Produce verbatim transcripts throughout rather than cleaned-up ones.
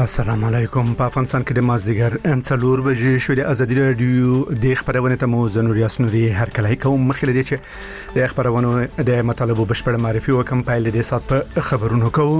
السلام علیکم. په افغانستان کې د مازدیګر انڅلور بجې شوې د ازادي رادیو د خبرونه ته مو زنوري اسنوري هر کله کوم مخکې دي چې د خبرونه د مطالبه بشپړ معرفي وکم پایل د سات په خبرونو کوو.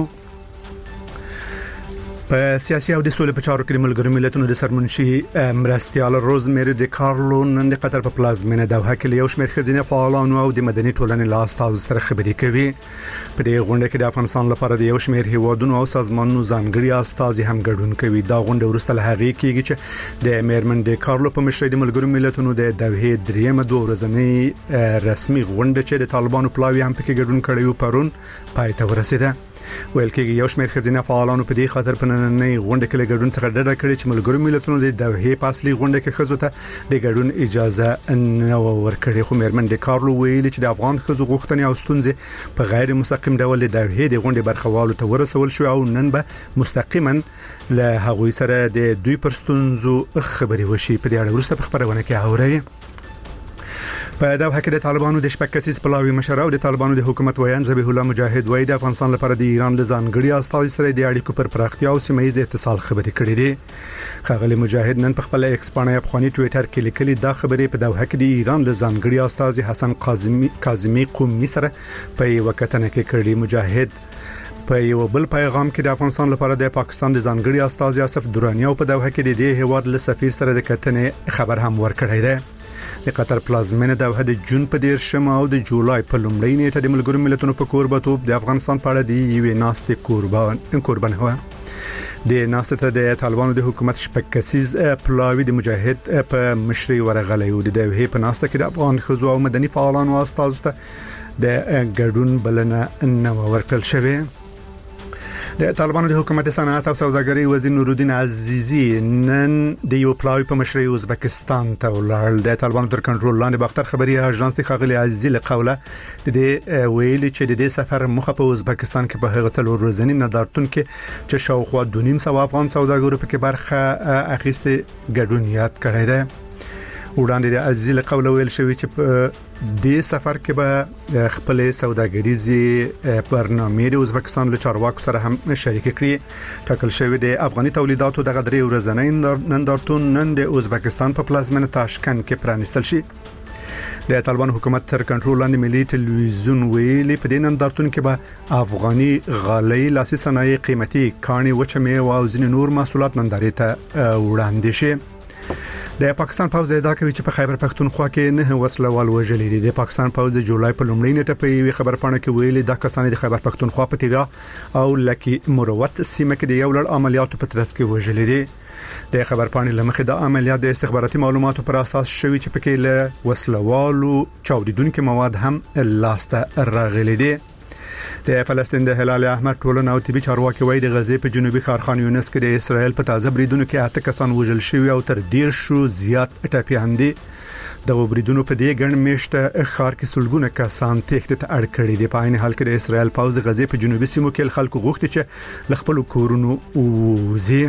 په سیاسي او د سولې په چارو کې ملګرو ملتونو د سرمنشي مرستيال روزمری د کارلو نن د قطر په پلازمینه دوحه کې یو شمېر خزینه فعالانو او د مدني ټولنې له استازو سره خبرې کوي. په دې غونډه کې د افغانستان لپاره د یو شمېر هیوادونو او سازمانونو ځانګړي استازي هم ګډون کوي. دا غونډه ورسته له هغه کېږي چې د میرمن د کارلو په مشرۍ د ملګرو ملتونو د دوحه دریمه دوه ورځنۍ رسمي غونډه چې د طالبانو پلاوی هم پکې ګډون کړی و پرون پای ته ورسیده. ویل کېږي یو شمېر خزینه فعالانو په دې خاطر په نننۍ غونډه کې ګډون څخه ډډه کړې چې ملګرو ملتونو د دوحه په اصلي غونډه کې خزو ته د ګډون اجازه نه ورکړي. خو میرمن د کارلو ویل چې د افغان خزو غوښتنې او ستونزې په غیر مستقیم ډول د دوحه د غونډې برخوالو ته ورسول شو او نن به مستقیما له هغوی سره د دوی پر ستونزو خبرې وشي. په دې اړه ورسته په خبرونه کې اورئ. په دوحه کې د طالبانو د شپږ کسیز پلاوی مشر او د طالبانو د حکومت ویان ذبیح الله مجاهد وای د افغانستان لپاره د ایران له ځانګړي استازي سره د اړیکو پر پراختیا او سیمه‌ییز اتصال خبرې کړې دي. خاغلی مجاهد نن په خپل ایکس باندې افغاني ټوئیټر کې لیکلي دا خبرې په دوحه کې د ایران له ځانګړي استازي حسن قاظمی کاظمی قومي سره په یو کتنه کې کړي. مجاهد په یو بل پیغام کې د افغانستان لپاره د پاکستان د ځانګړي استازي اسف درانی او په دوحه کې د دې هیواد له سفیر سره د کتنې خبر هم ورکړی دی. د قطر پلازمینه دوحه د جون په دیر شمه او د جولای په لومړۍ نیټه د ملګرو ملتونو په کوربتوب د افغانستان په اړه د یوې ناستې قربان قربان هوا د ناستې د طالبانو د حکومت شپږ کسیز پلاوی د مجاهد په مشرۍ ورغلی او د دوحه په ناستې کې د افغان خزو او مدني فعالانو استازو ته د ګډون بلنه نه ورکړل شوې. د طالبانو د حکومت صنعت او سوداګرۍ وزیر نورالدین عزیزی نن د یو پلاوی په مشرۍ ازبکستان ته ولاړ. د طالبانو تر کنټرول لاندې باختر خبري اژانس د خاغلی عزیزی له قوله د ویلي چې د دې سفر مخه په ازبکستان کې په هغه څلور ورځې نندارتون کې چې شاوخوا دوه نیم سوه افغان سوداګرو په برخه اخیسته ګډون یاد کړی دی. وړاندې د عزیزی له قوله ویل شوی چې په د سفر کې به خپل سوداګریزي برنامه د ازبکستان له چارواکو سره هم شریک کړي. ټاکل شوی د افغاني تولیداتو د غدري ورځنۍ نندارتون نن د ازبکستان په پلازمینه تاشکند کې پرانیستل شي. د طالبان حکومت تر کنټرول لاندې ملي ټلویزیون ویلي په دې نندارتون کې به افغاني غالۍ لاسي صنایع قیمتي کاني وچمه او ځینې نور محصولات نندارې ته وړاندې شي. د پاکستان پوز ادعا کوي چې په خیبر پختونخوا کې نه وسلوال وژلي دي. د پاکستان پوز د جولای په لومړۍ نیټه په یوه خبرپاڼه کې ویلي دا کسان د خیبر پختونخوا په تیرا او لکی مروت سیمه کې د یو لړ عملیاتو په ترڅ کې وژلي دي. د خبرپاڼې لمخې د عملیات د استخباراتي معلوماتو پر اساس شوی چې پکې له وسلوالو چاودیدونکو مواد هم لاسته راغلي دي. د فلسطین د هلال احمر ټولنه او طبي چارواکي وایي د غزې په جنوبي ښار خان یونس کې د اسرائیل په تازه بریدونو کې اته کسان وژل شوي او تر ډیر شو زیات ټپيان دي. د بریدونو په دې ګڼ میشته ښار کې سلګونه کسان تېښتې ته اړ کړي دي. په عین حال کې د اسرائیل پوز د غزې په جنوبي سیمو کې خلکو غوښتي چې خپل کورونو وځي.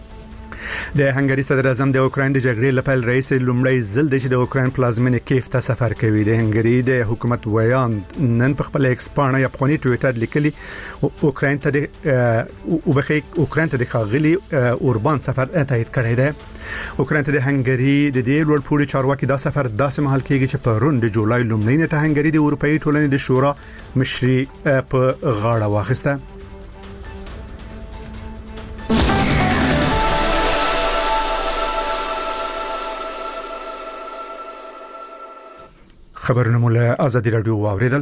د هنګری صدر اعظم د اوکراین د جګړې لپاره رئیس لومړی ځل د اوکراین پلازمینه کیف ته سفر کوي. د هنګری د حکومت ویان نن په خپل ایکس باندې افغاني ټوئیټر لیکلي اوکراین ته د وبخي اوکراین ته د خاغلی اوربان سفر تایید کړی دی. اوکراین ته د هنګری د دې لوړ پوړي چارواکي دا سفر داسې مهال کېږي چې په روند جولای لومړۍ نیټه هنګری د اروپאי ټولنې د شورا مشري په غاړه واخیسته. خبرونه مولا ازادي رادیو واوریدل.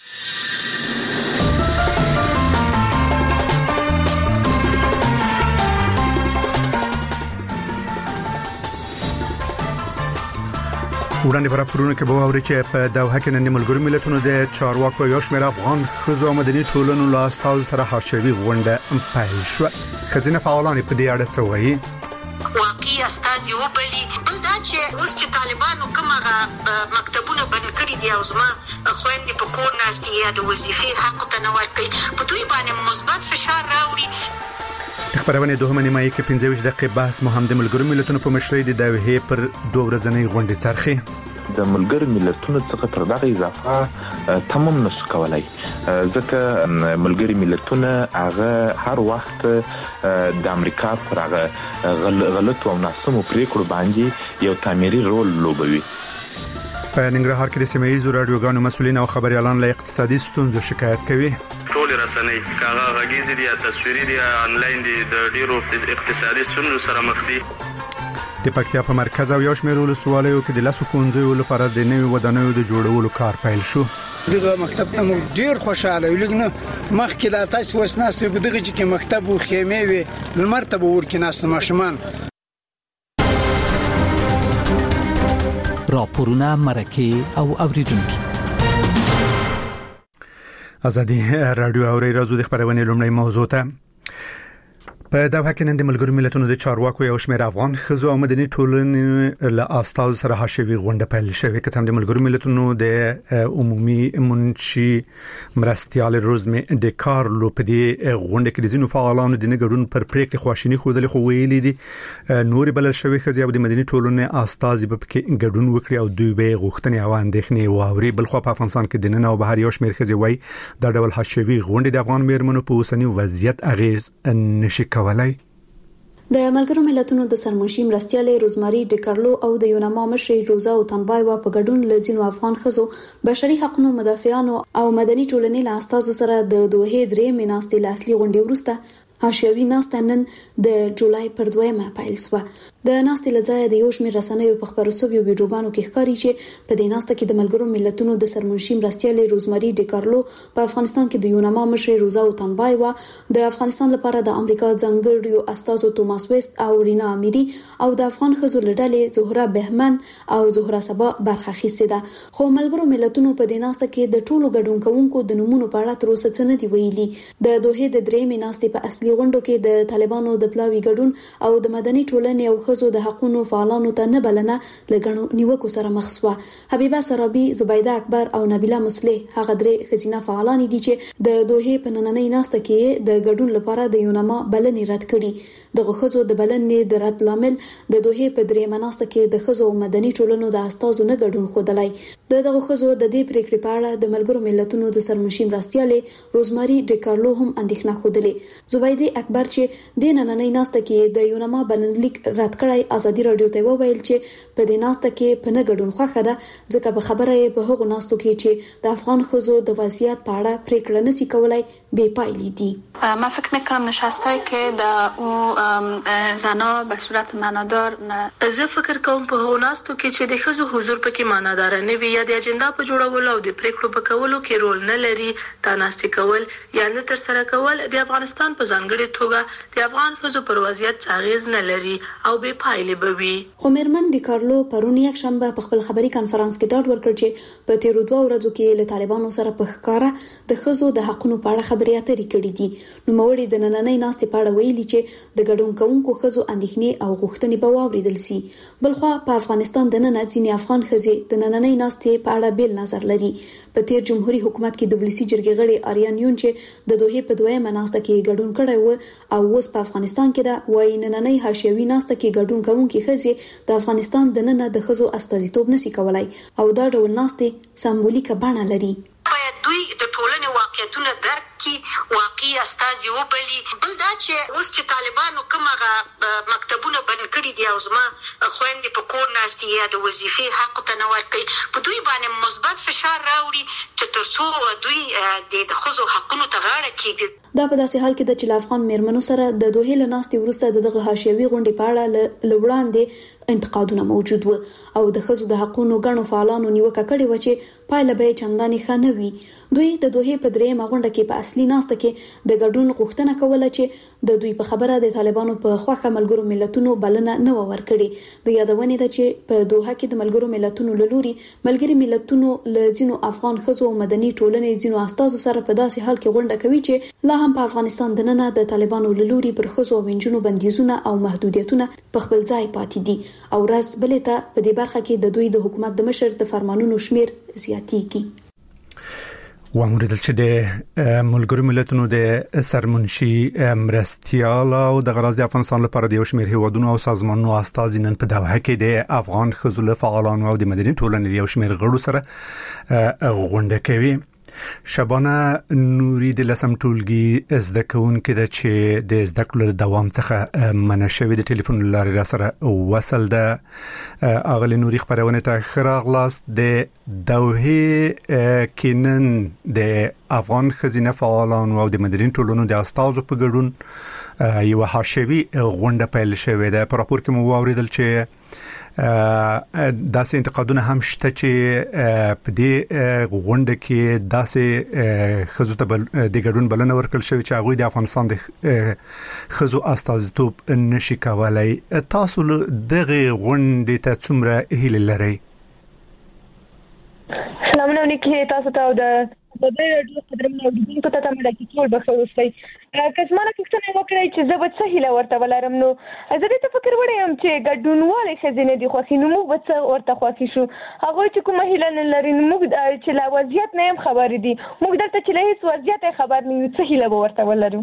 وړاندې برابرونه کې به اوري چې په دوحه کې نن ملګرو ملتونو د چارواکو یو شمېر افغان خزو مدني ټولنو له استازو سره حاشوي غونډه پیل شو. خزینه فعالان په دې اړه څه وایي؟ واقعي استازي وبلي بل دا چې اوس چې طالبانو کومه مکتبونه بند کړی دي او زما خويندې په کور ناستي یا د وظیفې حق ته نه ورکوي په دوی باندې مثبت فشار راوړي. خبرونه دوه نیمایي کې پنځه ویشت دقیقې بحث مهم د ملګرو ملتونو په مشرۍ د دوحه پر دوه ورځنۍ غونډې څرخي. د ملګرو ملتونو څخه تر دغه اضافه تمام نشو کولای، ځکه ملګري ملتونه هغه هر وخت د امریکا پر هغه غلط او ناسمو پریکړو باندې یو تعمیري رول لوبوي. په ننګرهار کې د سیمه ییزو رادیوګانو مسؤلین او خبريالان له اقتصادي ستونزو شکایت کوي. ټول رسنۍ کاغه غږیزي دي، تصویري دي، انلاین دي، د ډیرو اقتصادي ستونزو سره مخ دي. د پکتیا په مرکز او یوشمیر ولسوالیو کې د لاسو کونځو لپاره د نوي ودانیو د جوړولو کار پیل شو. دغه مکتب ته مو ډیر خوشاله ولګنه مخکې لا تاسو وسناستو په دغه چې مکتب او خیمه وي لمرتبه ورکې ناستو ماشومان. راپورونه مرکه او اوریدونکو ازادي رادیو اوري رازو د خبرونه لومړی موضوع ته. په دغه کې نن د ملګرو ملتونو د چارواکو یو شمېر افغان خزو او مدني ټولنې له استاد سره حاشوي غونډه پیل شوې، که څنګه د ملګرو ملتونو د عمومي منشي مرستيال روزمي د کارلو په دې غونډه کې د ځینو فعالانو د نګړون پر پریکړه خواشینی خوده خو ویلي دي نور بل شوی خزي او د مدني ټولنې استاد په کې ګډون وکړي او دوی به غوښتنې او اندېښنې واوري. بل خو په افغانستان کې د نن او بهر یو شمېر خزي وای د ډول حاشوي غونډه د افغان میرمنو په اوسنی وضعیت اغیز نشي کولای. د ملګرو ملتونو د سرمنشي مرستيال روزماري ډیکارلو او د یوناما مشر روزا او تنبای په ګډون لزینو افغان خزو بشري حقوقو مدافعانو او مدني ټولنې له استادو سره د دوه درې میناستي لاصلي غونډې ورسته حاشیوي ناستنن د جولای پر دویمه پیل شو. د ناستې لځای د یو شمېر رسنیو په خبرو سو ویډیوګانو کې ښکاري چې په دې ناسته کې د ملګرو ملتونو د سرمنشي مرستيال روزماري ډیکارلو په افغانستان کې د یوناما مشر روزا او تنبای و د افغانستان لپاره د امریکا ځانګړیو استازو توماس ویست او رینا امیری او د افغان خزو لړلې زهرا بهمن او زهرا سبا برخه اخیستې ده. خو ملګرو ملتونو په دې ناسته کې د ټولو ګډون کوونکو د نمونه په اړه تر اوسه څه نه دی ویلي. د دوه د درې ناستې په اصلي غونډو کې د طالبانو د پلاوی ګډون او د مدني ټولنې او خزو د حقوقو فعالانو ته نه بلنه لګڼو نیوکو سره مخ شو. حبیبه سرابي، زبیده اکبر او نبیله مصلح هغه درې خزینه فعالان دي چې د دوه په نننۍ ناسته کې د ګډون لپاره د یوناما بلنې رد کړي. دغه خزو د بلنې د رد لامل د دوه په درې مناسته کې د خزو او مدني ټولنو د استازو نه ګډون خودلای. دغه خزو د دې پریکړې په اړه د ملګرو ملتونو د سرمنشي مرستيال روزماري ډیکارلو هم اندېښنه خوده. زبیده اکبر چې د نننۍ ناسته کې د یوناما بلنلیک رد کړای ازادي رادیو ته وویل چې په دې ناسته کې په نه ګډون خوښه ده، ځکه په خبره یې په هغو ناستو کې چې د افغان خزو د وضعیت په اړه پریکړه نشي کولای بې پایلې دي. من فکر میکنم نشستایی که در اون زنا به صورت معنادار نه. زه فکر کوم په هغو ناستو کې چې د خزو حضور پکې معنادار نه وي یا د اجنډا په جوړولو او د پریکړو په کولو کې رول نه لري، دا ناستې کول یا نه تر سره کول د افغانستان په ځانګړي توګه د افغان خزو پر وضعیت اغیز نه لري او بې پایلې بوي. خو میرمن ډیکارلو پرون یک شنبه په خپل خبري کانفرنس کې ډاډ ورکړ چې په تیرو دوه ورځو کې له طالبانو سره په ښکارا د خزو د حقوقو په اړه خبرې اترې کړې دي. نو موري د نننۍ ناستې په اړه ویلي چې د ګډون کوونکو خزو اندېښنې او غوښتنې به واوریدل شي. بلخو په افغانستان د نن ځینې افغان خزي د نننۍ ناستې په اړه بیل نظر لري. په تیر جمهوریت حکومت کې د ولسی جرګې غړي آریان یون چې د دوه په دویمه ناسته کې ګډون کړی و او اوس په افغانستان کې دا وای نننۍ حاشیوي ناسته کې ګډون کوونکي خزي د افغانستان د نن د خزو استازیتوب نشي کولای او دا ډول ناستې سمبولیکه بڼه لري. باید دوی د ټولنې واقعیتونه درک کړي، واقعي استازي وبلي. بل دا چې اوس چې طالبانو کومه مکتبونه بند کړي دي او زما خويندې په کور ناستي یا د وظیفې حق ته نه ورکړي، په دوی باندې مثبت فشار راوړي چې ترڅو دوی د خزو حقونو ته غاړه کېږدي. دا په داسې حال کې د چې افغان میرمنو سره د دوه له ناستې وروسته دغه حاشیوي غونډې په اړه لوړاندې انتقادونه موجود و او د خزو د حقوقو غنو فعالانو نیوکه کړې و چې پایله به چندانې ښه نه وي. دوی د دوه په درېمه غونډه کې په اصلي ناسته کې د ګډون غوښتنه کوله چې د دوی په خبره د طالبانو په خوخه ملګرو ملتونو بلنه نه ورکړي. د یادونې ده چې په دوحه کې د ملګرو ملتونو لوري ملګری ملتونو لزینو افغان خزو او مدني ټولنې زینو استازو سره په داسې حال کې غونډه کوي چې لا هم په افغانستان د نن د طالبانو لوري پر خزو او وینجونو بندیزونه او محدودیتونه په خپل ځای پاتې دي او راز بلې ته په دې برخه کې د دوی د حکومت د مشر د فرمانونو شمیر زیاتېږي. واموریدل چې د ملګرو ملتونو د سرمنشي مرستيال او د غرض افغانستان لپاره د یو شمېر هیوادونو او سازمانونو استازي نن په دوحه کې د افغان خزل فعالانو او د مدني ټولنې یو شمېر غړو سره غونډه کوي. شبانه نوري د لسم ټولګي زده کوونکې د چې د زده کړو دوام څخه منع شوی د ټلیفون لارې را سره وصل ده. اغلی نوري خبرونه ته خراغلاست د دوحه کینن د افغان خزینه فعالانو او د مدني ټولنو د استازو په ګډون یو حاشوي غونډه پیل شوې ده. په راپور کې مو واوریدل چې داسې انتقادونه هم شته چې په دې غونډه کې داسې خزو ته د ګډون بلنه ورکړل شوې چې هغه د افغانستان د خزو استازیتوب نشي کولای. تاسو دغه غونډې ته څومره هیله لرئ؟ سلام علیکم تاسو ته د د دې رادیو خبرونه د کو ته تمه د ټول بخښوستي کزمانه کښته وکړی چې زه به څه هیله ورته ولرم. نو زه دې فکر وړم چې ګډونوالې خزینه دي خو خینو مو به څه ورته خوښی شو هغه چې کومه هیله نه لري. موږ چې لا وضعیت نه هم خبر دي موږ دلته چې له هیڅ وضعیت خبر نه یو څه هیله به ورته ولرو.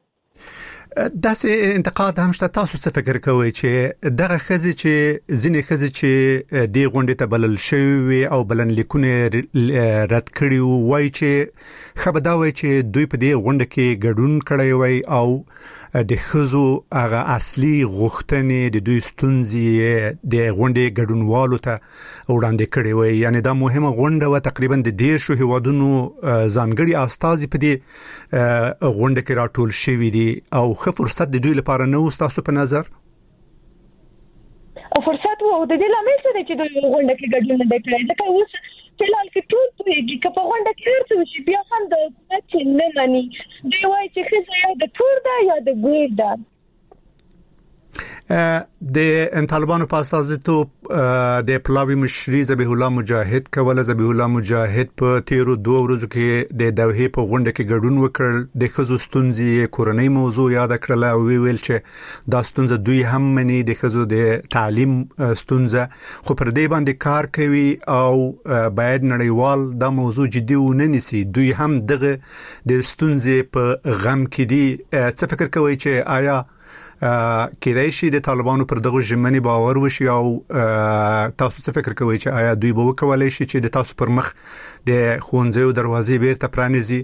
داسې انتقاد هم شته. تاسو څه فکر کوئ چې دغه خزي چې ځینې خزي چې د غونډې ته بلل شوی او بلن لیکونه رد کړي وای چې خبر دا وای چې دوی په دې غونډه کې ګډون کړی وای او د خزو هغه اصلي غوښتنې د دوی ستونزې د غونډې ګډونوالو ته وړاندې کړي وای. یعنی دا مهمه غونډه و تقریبا د ډیر شو هیوادونو ځانګړي استازي په دې غونډه کې راټول شوی دي او خو فرصت د دوی لپاره نه وستاسو په نظر؟ او فرصت وو د دې لامل څه دی چې دوی غونډه کې ګډون نه کړي ځکه اوس فلال کې ټول توګه که په غونډه کې ورته شي بیا هم د حکومت نه مانی دی وایي چې خزه یا د تور ده یا د ګور ده. د طالبانو په استازیتوب د پلاوی مشري ذبیح الله مجاهد کوله. ذبیح الله مجاهد په تیرو دوه ورځو کې د دوحه په غونډه کې ګډون وکړ. د خزو ستونزې کورنۍ موضوع یاد کړل او ویل چې دا ستونزه دوی هم مني د خزو د تعلیم ستونزه خو پر دې باندې کار کوي او باید نړیوال دا موضوع جدي ونه نیسي. دوی هم دغه د ستونزې په غم کې دي. څه فکر کوئ چې آیا کېدای شي د طالبانو پر دغه ژمنې باور وشي او تاسو څه فکر کوئ چې آیا دوی به وکولای شي چې د تاسو پر مخ د ښوونځیو دروازې بیرته پرانیزي؟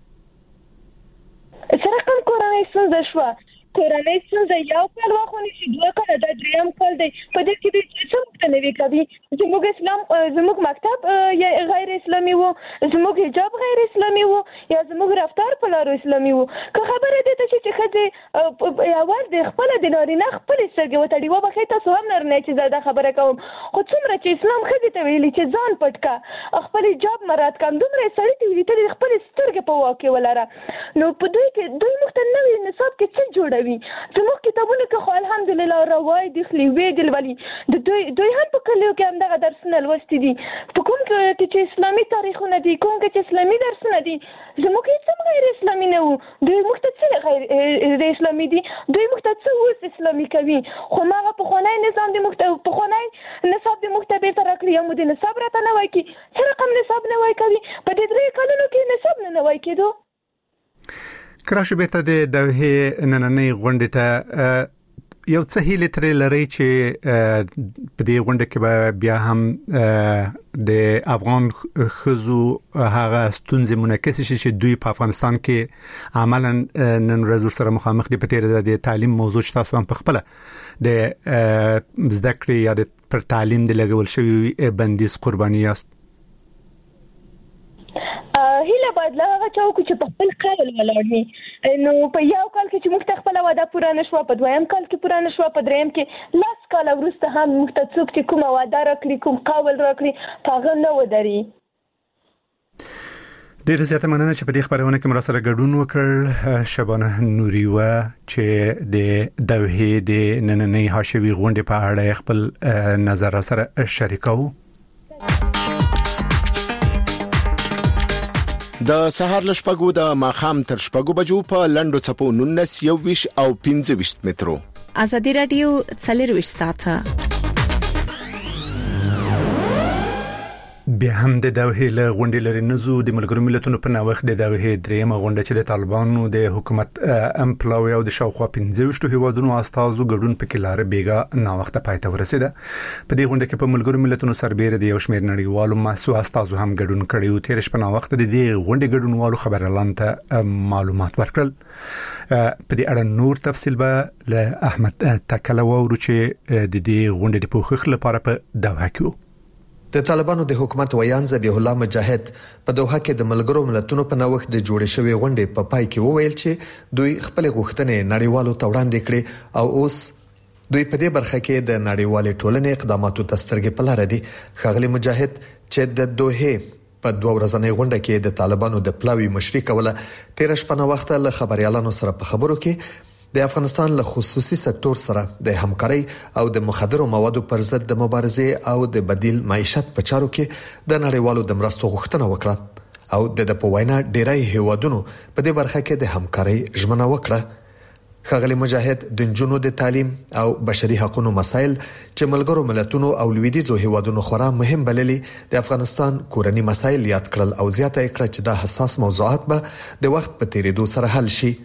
سره کوم کورنۍ ستونزه شوه کورنۍ ستونزه یو کال واخونی چې دوه کال د دریم کال دی په دې کې د څه مختلفي کوي. زموږ اسلام زموږ مکتب یا غیر اسلامي وو زموږ حجاب غیر اسلامي وو یا زموږ رفتار په لار اسلامي وو. که خبره دې ته چې خځه اول د خپل د نارینه خپل سرګي وتړي و بخې تاسو هم نر نه چې زړه خبره کوم خو څومره چې اسلام خځه ته ویلي چې ځان پټکا خپل حجاب مراد کم دومره سړی ته ویلي ته خپل سترګې په واکه ولره. نو په دوی کې دوی مختلف نوې نصاب کې څه جوړوي. زموږ کتابونه کې خو الحمدلله روای دي خلیوي دي ولي د دوی دوی هم په کلیو کې هم دغه درسونه لوستي دي. په کوم کې چې اسلامي تاریخونه دي کوم کې چې اسلامي درسونه دي زموږ هیڅ غیر اسلامي نه وو. دوی مختلف غیر اسلامي دي دوی مختلف اوس اسلامي کوي خو ماغه په خونای نظام دي مختلف په خونای نصاب دي مختلف تر کړی مو دي نصاب راته نه وای کی څه رقم نصاب نه وای کوي په دې درې کلونو کې نصاب نه وای کېدو. کراشه به ته د دوحه نننۍ غونډې ته یو څه هیله ترې لري چې په دې غونډه کې به بیا هم د افغان خزو هغه ستونزې منعکس شي چې دوی په افغانستان کې عملاً نن ورځ سره مخامخ دي. په تیر د تعلیم موضوع چې تاسو هم په خپل د زده کړې یا د پر تعلیم د لګول شوی بندیز قرباني یاست. هیله باید له چاوکو چې په خپل قول ولاړ وي. نو په یو کال کې چې موږ خپل وعده پوره نشو په دویم کال کې پوره نشو په دریم کې لاس کال وروسته هم موږ ته څوک چې کومه وعده راکړي کوم قول راکړي هغه نه ودري. ډېر زیاته مننه چې په دې خبرونه کې مرسته ګډون وکړ. شبانه نوري و چې د دوحه د نننۍ حاشوي غونډې په اړه خپل نظر سره شریکو. د سهار لشپګو د ماخام تر شپګو بجو په لندو چپو نونس یو ویش او پنځه ویش مترو. ازادي رادیو څلور ویش ساعته بیا هم د دوحې له غونډې لري نزو د ملګرو ملتونو په نوښت د دوحې دریمه غونډه چې د طالبانو د حکومت امپلاوي او د شاوخوا پنځه ویشت هیوادونو استازو ګډون پکې لار بیګا ناوخته پای ته ورسیده. په دې غونډه کې په ملګرو ملتونو سربېره د یو شمېر نړیوالو مؤسسو استازو هم ګډون کړي او تیر شپه ناوخته د دې غونډې ګډونوالو خبرلاند ته معلومات ورکړل. په دې اړه نور تفصیل به له احمد تکله وورو چې د دې غونډې د پوښښ لپاره په دوحه کې د طالبانو د حکومت ویان ذبیح الله مجاهد په دوحه کې د ملګرو ملتونو په نوښت د جوړې شوې غونډې په پای کې وویل چې دوی خپل غوښتنې نړیوالو ته وړاندې کړې او اوس دوی په دې برخه کې د نړیوالې ټولنې اقداماتو ته سترګې په لار دي. ښاغلي مجاهد چې د دوحه په دوه ورځنۍ غونډه کې د طالبانو د پلاوی مشري کوله تیر شپه نو وخت له خبريالانو سره په خبرو کې د افغانستان له خصوصي سکتور سره د همکاري او د مخدرو موادو پر ضد د مبارزې او د بدیل معیشت په چارو کې د نړیوالو د مرستو غوښتنه وکړه او د په وینا ډیری هیوادونو په دې برخه کې د همکاري ژمنه وکړه. ښاغلي مجاهد د جنونو د تعلیم او بشري حقوقو مسایل چې ملګرو ملتونو او لویدیځو هیوادونو خورا مهم بللي د افغانستان کورنی مسایل یاد کړل او زیاته کړه چې دا حساس موضوعات به د وخت په تیریدو سره حل شي.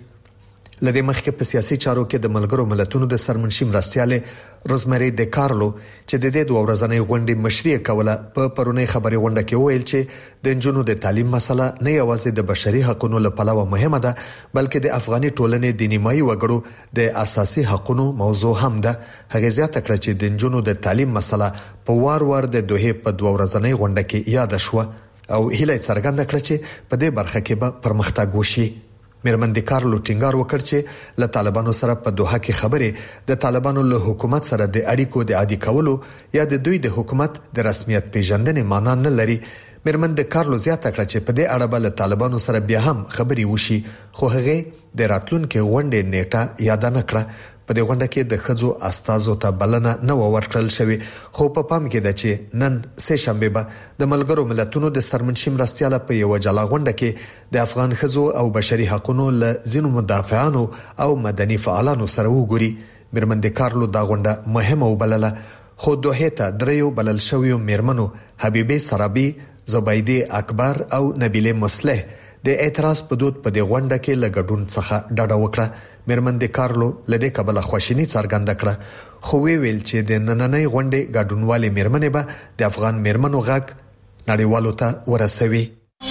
لدې مخکې په سیاسي چارو کې د ملګرو ملتونو د سرمنشي مرستياله روزمری د کارلو چې د دې دوه ورځنۍ غونډې مشري کوله په پرونی خبري غونډه کې ویل چې د جنونو د تعلیم مسله نه یوازې د بشري حقوقو لپاره مهمه ده بلکې د افغاني ټولنې د نیمایي وګړو د اساسي حقوقو موضوع هم ده. هغه زیاته کړه چې د جنونو د تعلیم مسله په وار وار د دوه په دوه ورځنۍ غونډه کې یاد شوه او هیله څرګنده کړه چې په دې برخه کې به پرمختګ وشي. میرمن د کارلو ټینګار وکړ چې له طالبانو سره په دوحه کې خبرې د طالبانو له حکومت سره د اړیکو د عادي کولو یا د دوی د حکومت د رسمیت پیژندنې معنی نه لري. میرمن د کارلو زیاته کړه چې په دې اړه بل طالبانو سره بیا هم خبرې وشي خو هغه د راتلونکو غونډې نیټه یاد نه کړه. په دې غونډه کې د خځو استازو ته بلنه نه ورکړل شوې خو په پام کې ده چې نن سه شنبه به د ملګرو ملتونو د سرمنشي مرستياله په یو جلا غونډه کې د افغان خځو او بشري حقوقو له ځینو مدافعانو او مدني فعالانو سره وګوري. میرمن د کارلو دا غونډه مهمه وبلله خو دوحه ته دریو بلل شویو میرمنو حبیبه سرابي، زبیدی اکبر او نبیله مصلح د اعتراض په دود په دې غونډه کې لګډون څخه ډډه وکړه. میرمن د کارلو لدې کبل خوشینی څرګنده کړه خو وی ویل چې د نننۍ غونډې ګډونوالې میرمنې به د افغان میرمنو غږ نړیوالو ته ورسوي.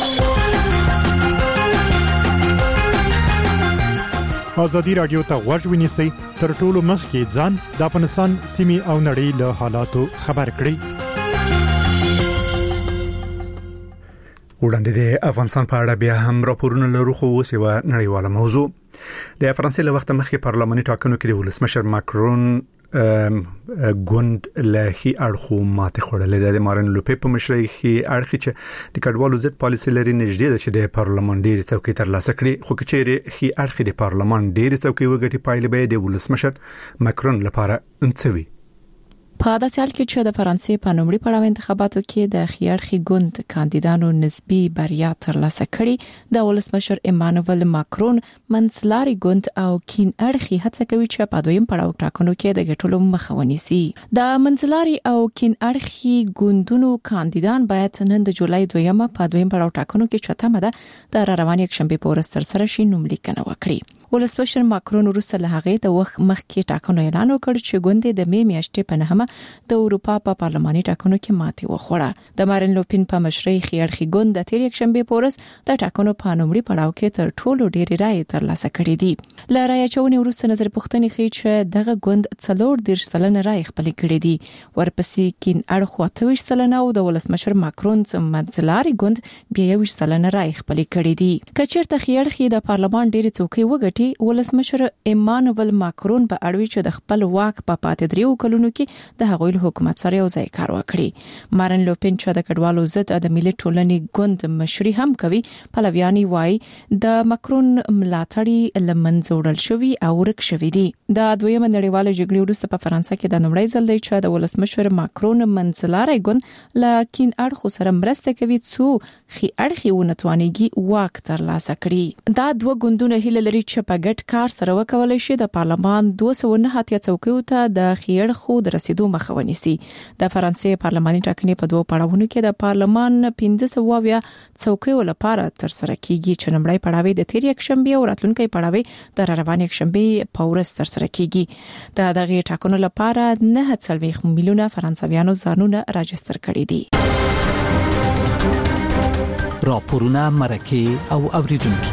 ازادي رادیو ته غوږ ونیسئ تر ټولو مخکې ځان د افغانستان سیمې او نړۍ له حالاتو خبر کړئ. وړاندې د افغانستان په اړه بیا هم راپورونه لرو خو اوس یو نړیواله موضوع. د فرانسې له وخت مخکې پارلماني ټاکنو کې د ولسمشر ماکرون ګوند له خي اړخو ماته خوړلې د مارین لوپي په مشرۍ خي اړخ چې د کډوالو ضد پالیسي لري نږدې ده چې د پارلمان ډېری څوکۍ ترلاسه کړي خو کچېره خي اړخ د پارلمان ډېری څوکۍ وګټي پایلې به د ولسمشر ماکرون لپاره انڅوي. په داسې حال کې چې د فرانسې په نومړي پړاو انتخاباتو کې د خيارخي ګوند کاندیدانو نسبی بریا ترلاسه کړې د ولسمشر ایمانوئل ماکرون منځلاري ګوند او کین اړخي هڅه کوي چې په دویم پړاو ټاکنو کې د ګټلو مخه ونیسي. د منځلاري او کین اړخي ګوندونو کاندیدان باید نن د جولای دویمه په دویم پړاو ټاکنو کې چټمه ده د رواني یکشنبه په ورځ تر سره شي نوملیکنه وکړي. ولسمشر ماکرون وروسته له هغه د وخت مخکې ټاکنو اعلان وکړ چې ګوند د می میاشتې په نهمه د اروپا په پارلماني ټاکنو کې ماتې وخوړه. د مارین لوپین په مشرۍ خيارخي ګوند د تیر یکشنبه په ورځ د ټاکنو په نومړي پړاو کې تر ټولو ډېرې رائے ترلاسه کړې دي. ل رائے چونې وروسته نظر پوښتنې ښیي چې دغه ګوند څلور دیرش سلنه رائے خپل کړې دي. ورپسې کین اړخ اته ویشت سلنه او د ولسمشر ماکرون څخه منځلاري ګوند بیا یو سلنه رائے خپل کړې دي. کچېرته خيارخي د پارلمان ډېری څوکۍ وګټي ولسمشر ایمانوئل ماکرون په اړوي چې د خپل واک په پاتې دریو کلونو کې د هغوی حکومت سره یو ځای کار وکړي. مارین لوپین چې د کډوالو ضد د ملي ټولنې ګوند مشري هم کوي پلویانی وای د ماکرون ملاتړي لمنځه وړل شوی او ورک شوی دي. د دویمه نړیواله جګړې وروسته په فرانسه کې د نومړی ځل دی چې د ولسمشر ماکرون منځلاري ګوند لکن اړخ سره مرسته کوي څو خي اړخي ونتوانيږي واک ترلاسه کړي. دا دوه ګوندونه هیله لري چې په ګډ کار سره وکولای شي د پارلمان دوه سوه نه اتیا څوکیو ته د خيړ خو د رسیدو ستونزو مخه ونیسي. د فرانسې پارلماني ټاکنې په دوه پړاوونو کې د پارلمان پنځه سوه اویا څوکیو لپاره تر سره کیږي چې لومړی پړاو د تیر یک شنبه او راتلونکي پړاو د روان یک شنبه په ورځ تر سره کیږي. د دغه ټاکنو لپاره نه څلويخ میلیونه فرانسویانو ځانونه راجستر کړي دي. راپورونه مرکه او اوریدونکو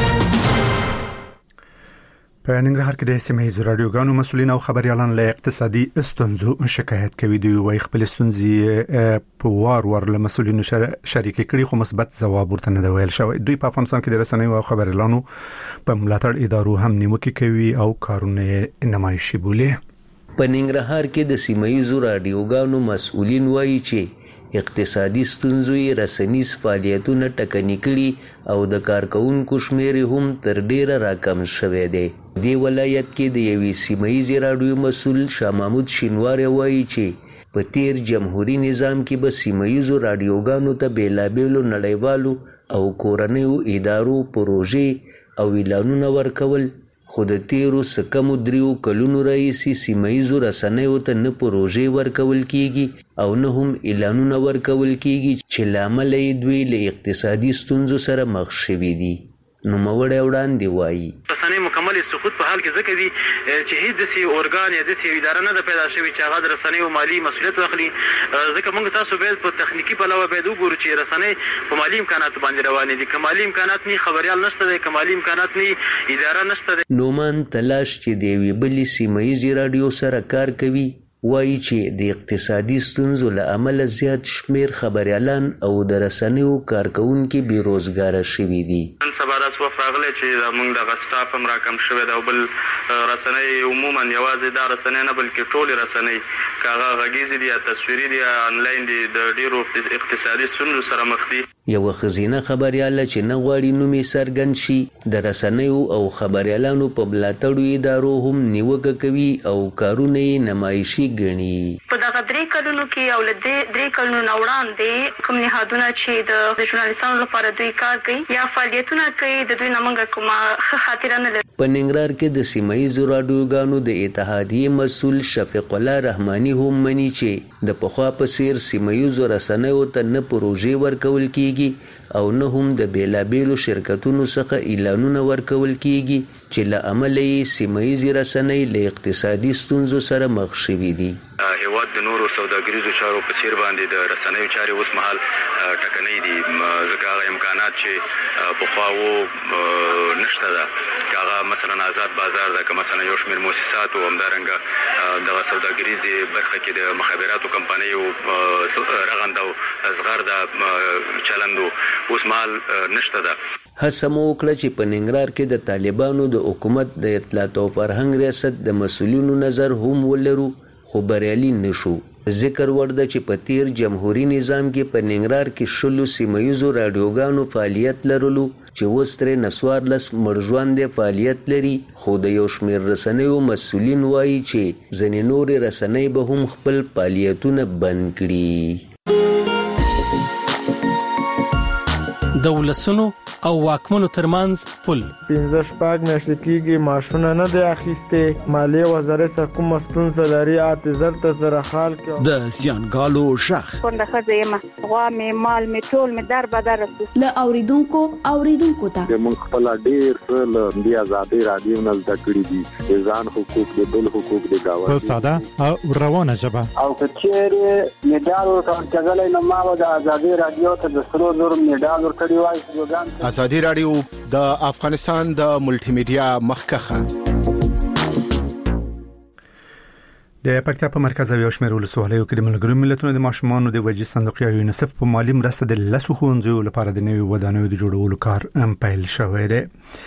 په ننګرهار کې د سیمه ییزو رادیوګانو مسؤلین او خبريالان له اقتصادي ستونزو شکایت کوي. دوی وايي خپل ستونزې په وار وار له مسؤلینو شریک کړي خو مثبت ځواب ورته نه دی ویل شوی. دوی په افغانستان کې د رسنیو او خبريالانو په ملاتړ ادارو هم نیوکه کوي او کارونه نمایشي بولي. په ننګرهار کې د سیمه ییزو رادیوګانو مسؤلین وايي چې اقتصادي ستونزې رسنیز فعالیتونه ټکني کړي او د کارکونکو شمیر هم تر ډیره راکم شوی دی. دی ولایت کې د یوې سیمه ییزې رادیو مسؤل شاه محمود شینواری وایي چې په تیر جمهوریت نظام کې به سیمه ییزو رادیوګانو ته بیلابیلو نړیوالو او کورنیو ادارو پروژې او اعلانونه ورکول، خو د تیرو سکمو دریو کلونو راهیسې سیمه ییزو رسنیو ته نه پروژې ورکول کیږي او نه هم اعلانونه ورکول کیږي چې لامل یې دوی له اقتصادي ستونزو سره مخ شوي دي. نو موړ وړاندې وایي رسنۍ مکمل سقوط په حال کې ځکه دي چې هیڅ داسې اورګان یا داسې اداره نه ده پیدا شوې چې هغه د رسنیو مالي مسؤلیت واخلي. ځکه موږ تاسو باید په تخنیکی پلوه باید وګورو چې رسنۍ په مالي امکاناتو باندې روانې دي. که مالي امکانات نه خبريال نشته دی، که مالي امکانات نه اداره نشته دی. نومان تلاش چې د یوې بلې سیمه ییزې رادیو سره کار کوي وایي چې د اقتصادي ستونزو له امله زیات شمیر خبريالان او د رسنیو کارکونکي بیروزګاره شوي دي. نن سبا داسې وخت راغلی چې موږ دغه سټاف هم راکم شوی دی او بل رسنۍ عموما یوازې دا رسنۍ نه بلکې ټولې رسنۍ که هغه غږیزې دي یا تصویري دي یا انلاین دي د ډېرو اقتصادي ستونزو سره مخ دي. یوه ښځینه خبریاله چې نه غواړي نوم یې څرګند شي د رسنیو او خبریالانو په ملاتړو ادارو هم نیوکه کوي او کارونه یې نمایشي ګڼي. په دغه درې کلونو کې او له درې کلونو نه وړاندې کوم نهادونه چې د ژورنالیستانو لپاره دوی کار کوي یا فعالیتونه کوي د دوی نه موږ کومه ښه خاطره نه لرو. په ننګرهار کې د سیمه ییزو راډیوګانو د اتحادیې مسؤل شفیق الله رحماني هم مني چې د پخوا په څیر سیمه ییزو رسنیو ته نه پروژې ورکول کیږي او نه هم د بیلابیلو شرکتونو څخه اعلانونه ورکول کیږي چې له امله یې سیمه ییزې رسنۍ له اقتصادي ستونزو سره مخ شوي دي. هیواد د نورو سوداګریزو چارو په څیر باندې د رسنیو چارې اوس مهال ټکنۍ دي، ځکه هغه امکانات چې پخوا وو نشته ده. که هغه مثلا آزاد بازار ده، که مثلا یو شمېر مؤسسات او همدارنګه دغه سوداګریزې برخه کې د مخابراتو کمپنیو رغنده او زغرده چلند اوس مهال نشته ده. هڅه مو وکړه چې په ننګرهار کې د طالبانو د حکومت د اطلاعات او فرهنګ ریاست د مسؤلینو نظر هم ولرو، خو بریالي نشو. ذکر ورده چې په تیر جمهوریت نظام کې په ننګرهار کې شلو سیمه ییزو راډیوګانو فعالیت لرلو چې اوس ترې نسوارلس مړژواندې فعالیت لري، خو د یو شمېر رسنیو مسؤلین وایي چې ځینې نورې رسنۍ به هم خپل فعالیتونه بند کړي. د ولسونو او واکمنو ترمنځ پل پنځه شپږ میاشتې کېږي معاشونه نه دی اخیستې. مالیې وزارت څخه کومه ستونزه لري اته زر ته زره خال کې د زیانګالو شخ کونډه ښځه یم، غوا مې مال مې ټول مې در بدر له اوریدونکو اوریدونکو ته موږ خپل ډېر څه له دې ازادي رادیو نه زده کړي دي، د ځان حقوق د بل حقوق د گاونډي په ساده او روانه ژبه. او که چیرې میډال ورکړل نو ما د ازادي رادیو ته د سرو زر میډال ورکړی وای. ازادي رادیو د افغانستان د ملټي میډیا مخکخه د پکتیا په مرکز او شمېر ولسوالیو کې د ملګرو ملتونو د ماشومانو د وجې صندوق یا یونیسف په مالی مرسته د لسو ښوونځیو لپاره د نوي ودانیو د جوړولو کار پیل شوی دی.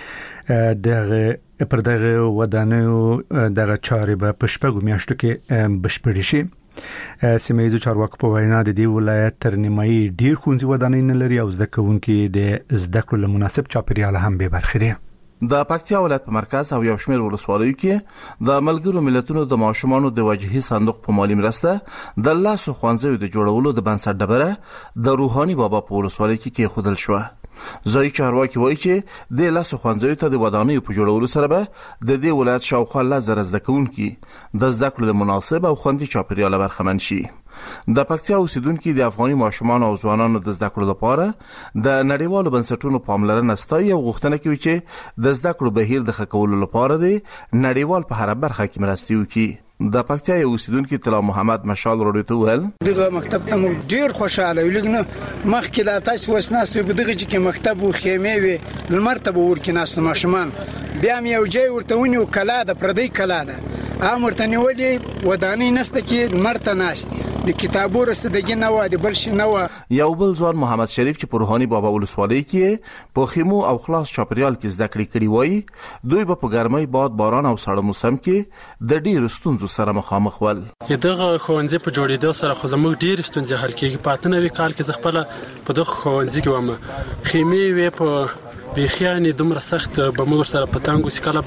دغه پر دغه ودانیو دغه چارې به په شپږو میاشتو کې بشپړې شي. سیمه ییزو چارواکو په وینا د دې ولایت تر نیمایي ډیر ښوونځي ودانۍ نه لري او زده کوونکي د زده کړو له مناسب چاپیریال هم به برخه دي. د پکتیا ولایت په مرکز او یو شمېر ولسوالیو کې د ملګرو ملتونو د ماشومانو د وجهي صندوق په مالی مرسته د لاسو ښوونځیو د جوړولو د بنسټ ډبره د روحاني بابا په ولسوالۍ کې کېښودل شوه. ځای چارواکي وایي چې د لاسو خوانځوي ته د ودانیو په جوړولو سره به د دې ولایت شاوخوا لس زره زده کوونکي د زده کړو مناسب او خوندي چاپیریال برخمن شي. د پکتیا اوسیدونکو د افغاني ماشومان او ځوانانو د زده کړو لپاره د نړیوالو بنسټونو پاملرنه ستایي او غوښتنه کوي چې د زده کړو بهیر د ښه کولو لپاره د نړیوال په هر برخه کې مرستې وکړي. د پکتیا اوسیدونکو طلا محمد مشال راډیو ته ویل دغه مکتب ته مو ډیر خوشاله ولګنه مخکې لا تاسو وسناستو په دغه کې مکتب او خیمه وي لمرتبه ورکیناستو ماشومان بیا مې یو ځای ورته ونیو کلا د پردی کلا ده امرته نیولې ودانی نسته کې مرته ناشتي د کتابو رسیدګي نه و د بلش نه و. یو بل ځوان محمد شریف چې په روحاني بابا ولسوالۍ کې په خیمو او خلاص چاپیریال کې زده کړې کړې وای دوی په ګرمۍ باد باران او سړه موسم کې د ډیر ستونزو سره مخامخ ول. دغه خوانځي په جوړېدو سره خو زموږ ډیر ستونزې حل کېږي. په اتنوي کال کې خپل په دغه خوانځي کې ومه خیمه وی په بخیانه دومره سخت به موږ سره پتنګو سکاله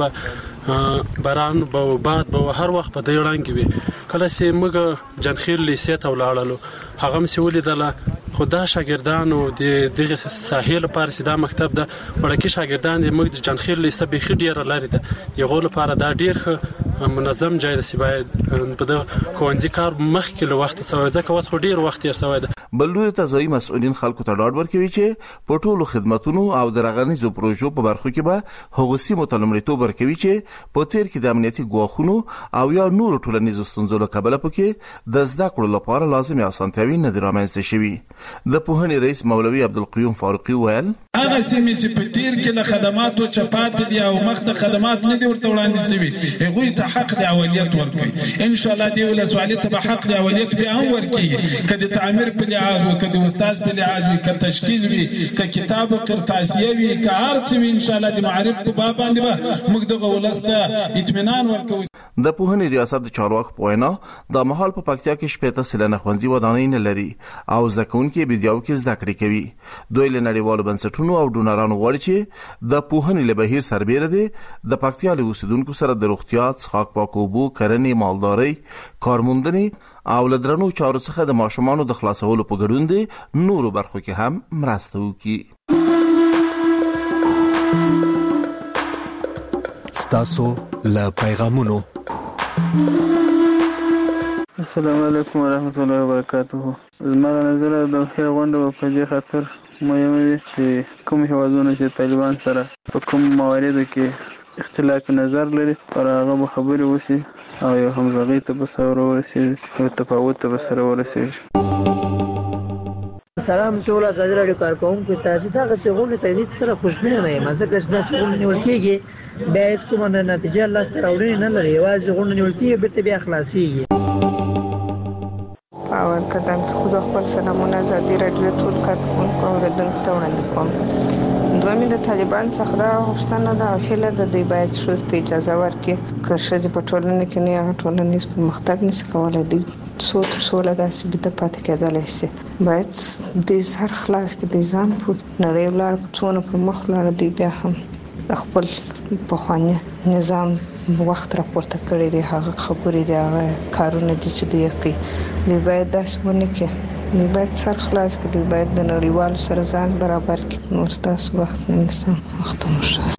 به باران به باد به هر وخت په دې وړاندې وي. کله چې موږ جنخیل لیسې ته ولاړلو هغه مې ولیدله خدا شاګردانو د دغه ساحل لپاره سیده مکتب ده ورکه شاګردان د موږ د جنخیل لیسې به خډیر لري ده یغه لپاره دا ډیر منظم ځای د سیبای په د خوانځي کار مخکې له وخت سوي ځکه وخت ډیر وخت یې سوي ده. بلوري ته ځای مسؤلین خلکو ته ډاډ ورکوي چې په ټولو خدماتونو او درغنیزو پروژو په برخو کې به هغوسی متلمرتوب ورکوي چې په تیر کې د امنیتي ګواښونو او یا نور ټولنیزو ستونزو له کبله پکې د زده کړو لپاره لازمي اسانتیاوي نه درامنځته شوي. د پوهنې رئیس مولوي عبدالقیوم فاروقي ویل هغه سیمې چې په تیر کې له خدماتو چپات دي او مخته خدمات نه دي ورته وړاندې شوي هغوی ته حق د اولیت ورکړي. ان شاء الله دی ولسوالۍ ته به حق د اولیت به هم ورکړي کله تعمیر په لحاظ او کله استاد په لحاظ وي کله تشکیل وي کله کتاب او قرطاسیه وي کله هر څه ان شاء الله د معرف په باب باندې به موږ دغه ولسته اطمینان ورکوو. د پوهنې ریاست د چارواکو په وینا د مهال په پکتیا کې شپږ سلنه خوندي ودانۍ نه لري او ځکهونکي بيدیاو کې زده کړې کوي. دوی له نړیوالو بنسټونو او ډونرانو غواړي چې د پوهنې له بهیر سربېره دي د پکتیا له اوسیدونکو سره د روغتیا، څښاک پاک اوبو، کرنې، مالدارۍ، کارموندنې او لدرنو چارو څخه د ماشومانو د خلاصولو په ګډون دي نورو برخو کې هم مرسته وکړي. ستاسو له پیغامونو السلام علیکم ورحمت الله وبرکاته. زموږ نظر د هغه غونډه په دې خاطر مهمه ده چې کوم هیوادونه چې طالبان سره په کوم مواردو کې اختلاف نظر لري پر هغه به خبرې وشي او یو همغږي ته به سره ورسیږي او تفاوت ته به سره ورسیږي. سلام ټول ازادي راډیو کارکونکو تاسو ته غوښتنه ته دې سره خوشبینه نه یم ځکه چې تاسو غوښتنه نیول کېږي بیا هیڅ کومه نتیجه لاس ته راوړنه نه لري یوازې غوښتنه نیول کېږي به بیا خلاصيږي. پاور کدام خو زه خپل سلامونه ازادي راډیو ټول کارکونکو اوریدونکو ته وړاندې کوم. دوی د طالبان څخه دا غوښتنه ده او هیله ده دوی باید شوست اجازه ورکړي که ښځې په ټولنه کې نه هغه ټولنیز پرمختګ نشي کولای دوی څو تر څو له داسې بده پاتې کېدلی شي. باید د سر خلاص کې د ځان په نړۍ ولاړ په څونه پر مخ ولاړ دوی بیا هم خپل پخوانی نظام وخت راپورته کړی دی هغه خبرې دی هغه کارونه دي چې دوی کوي دوی باید داسې ونه کړي دوی باید سر خلاص کړي دوی باید د نړیوالو سره ځان برابر کړي. نور ستاسو وخت نه نیسم وخت مو ښه.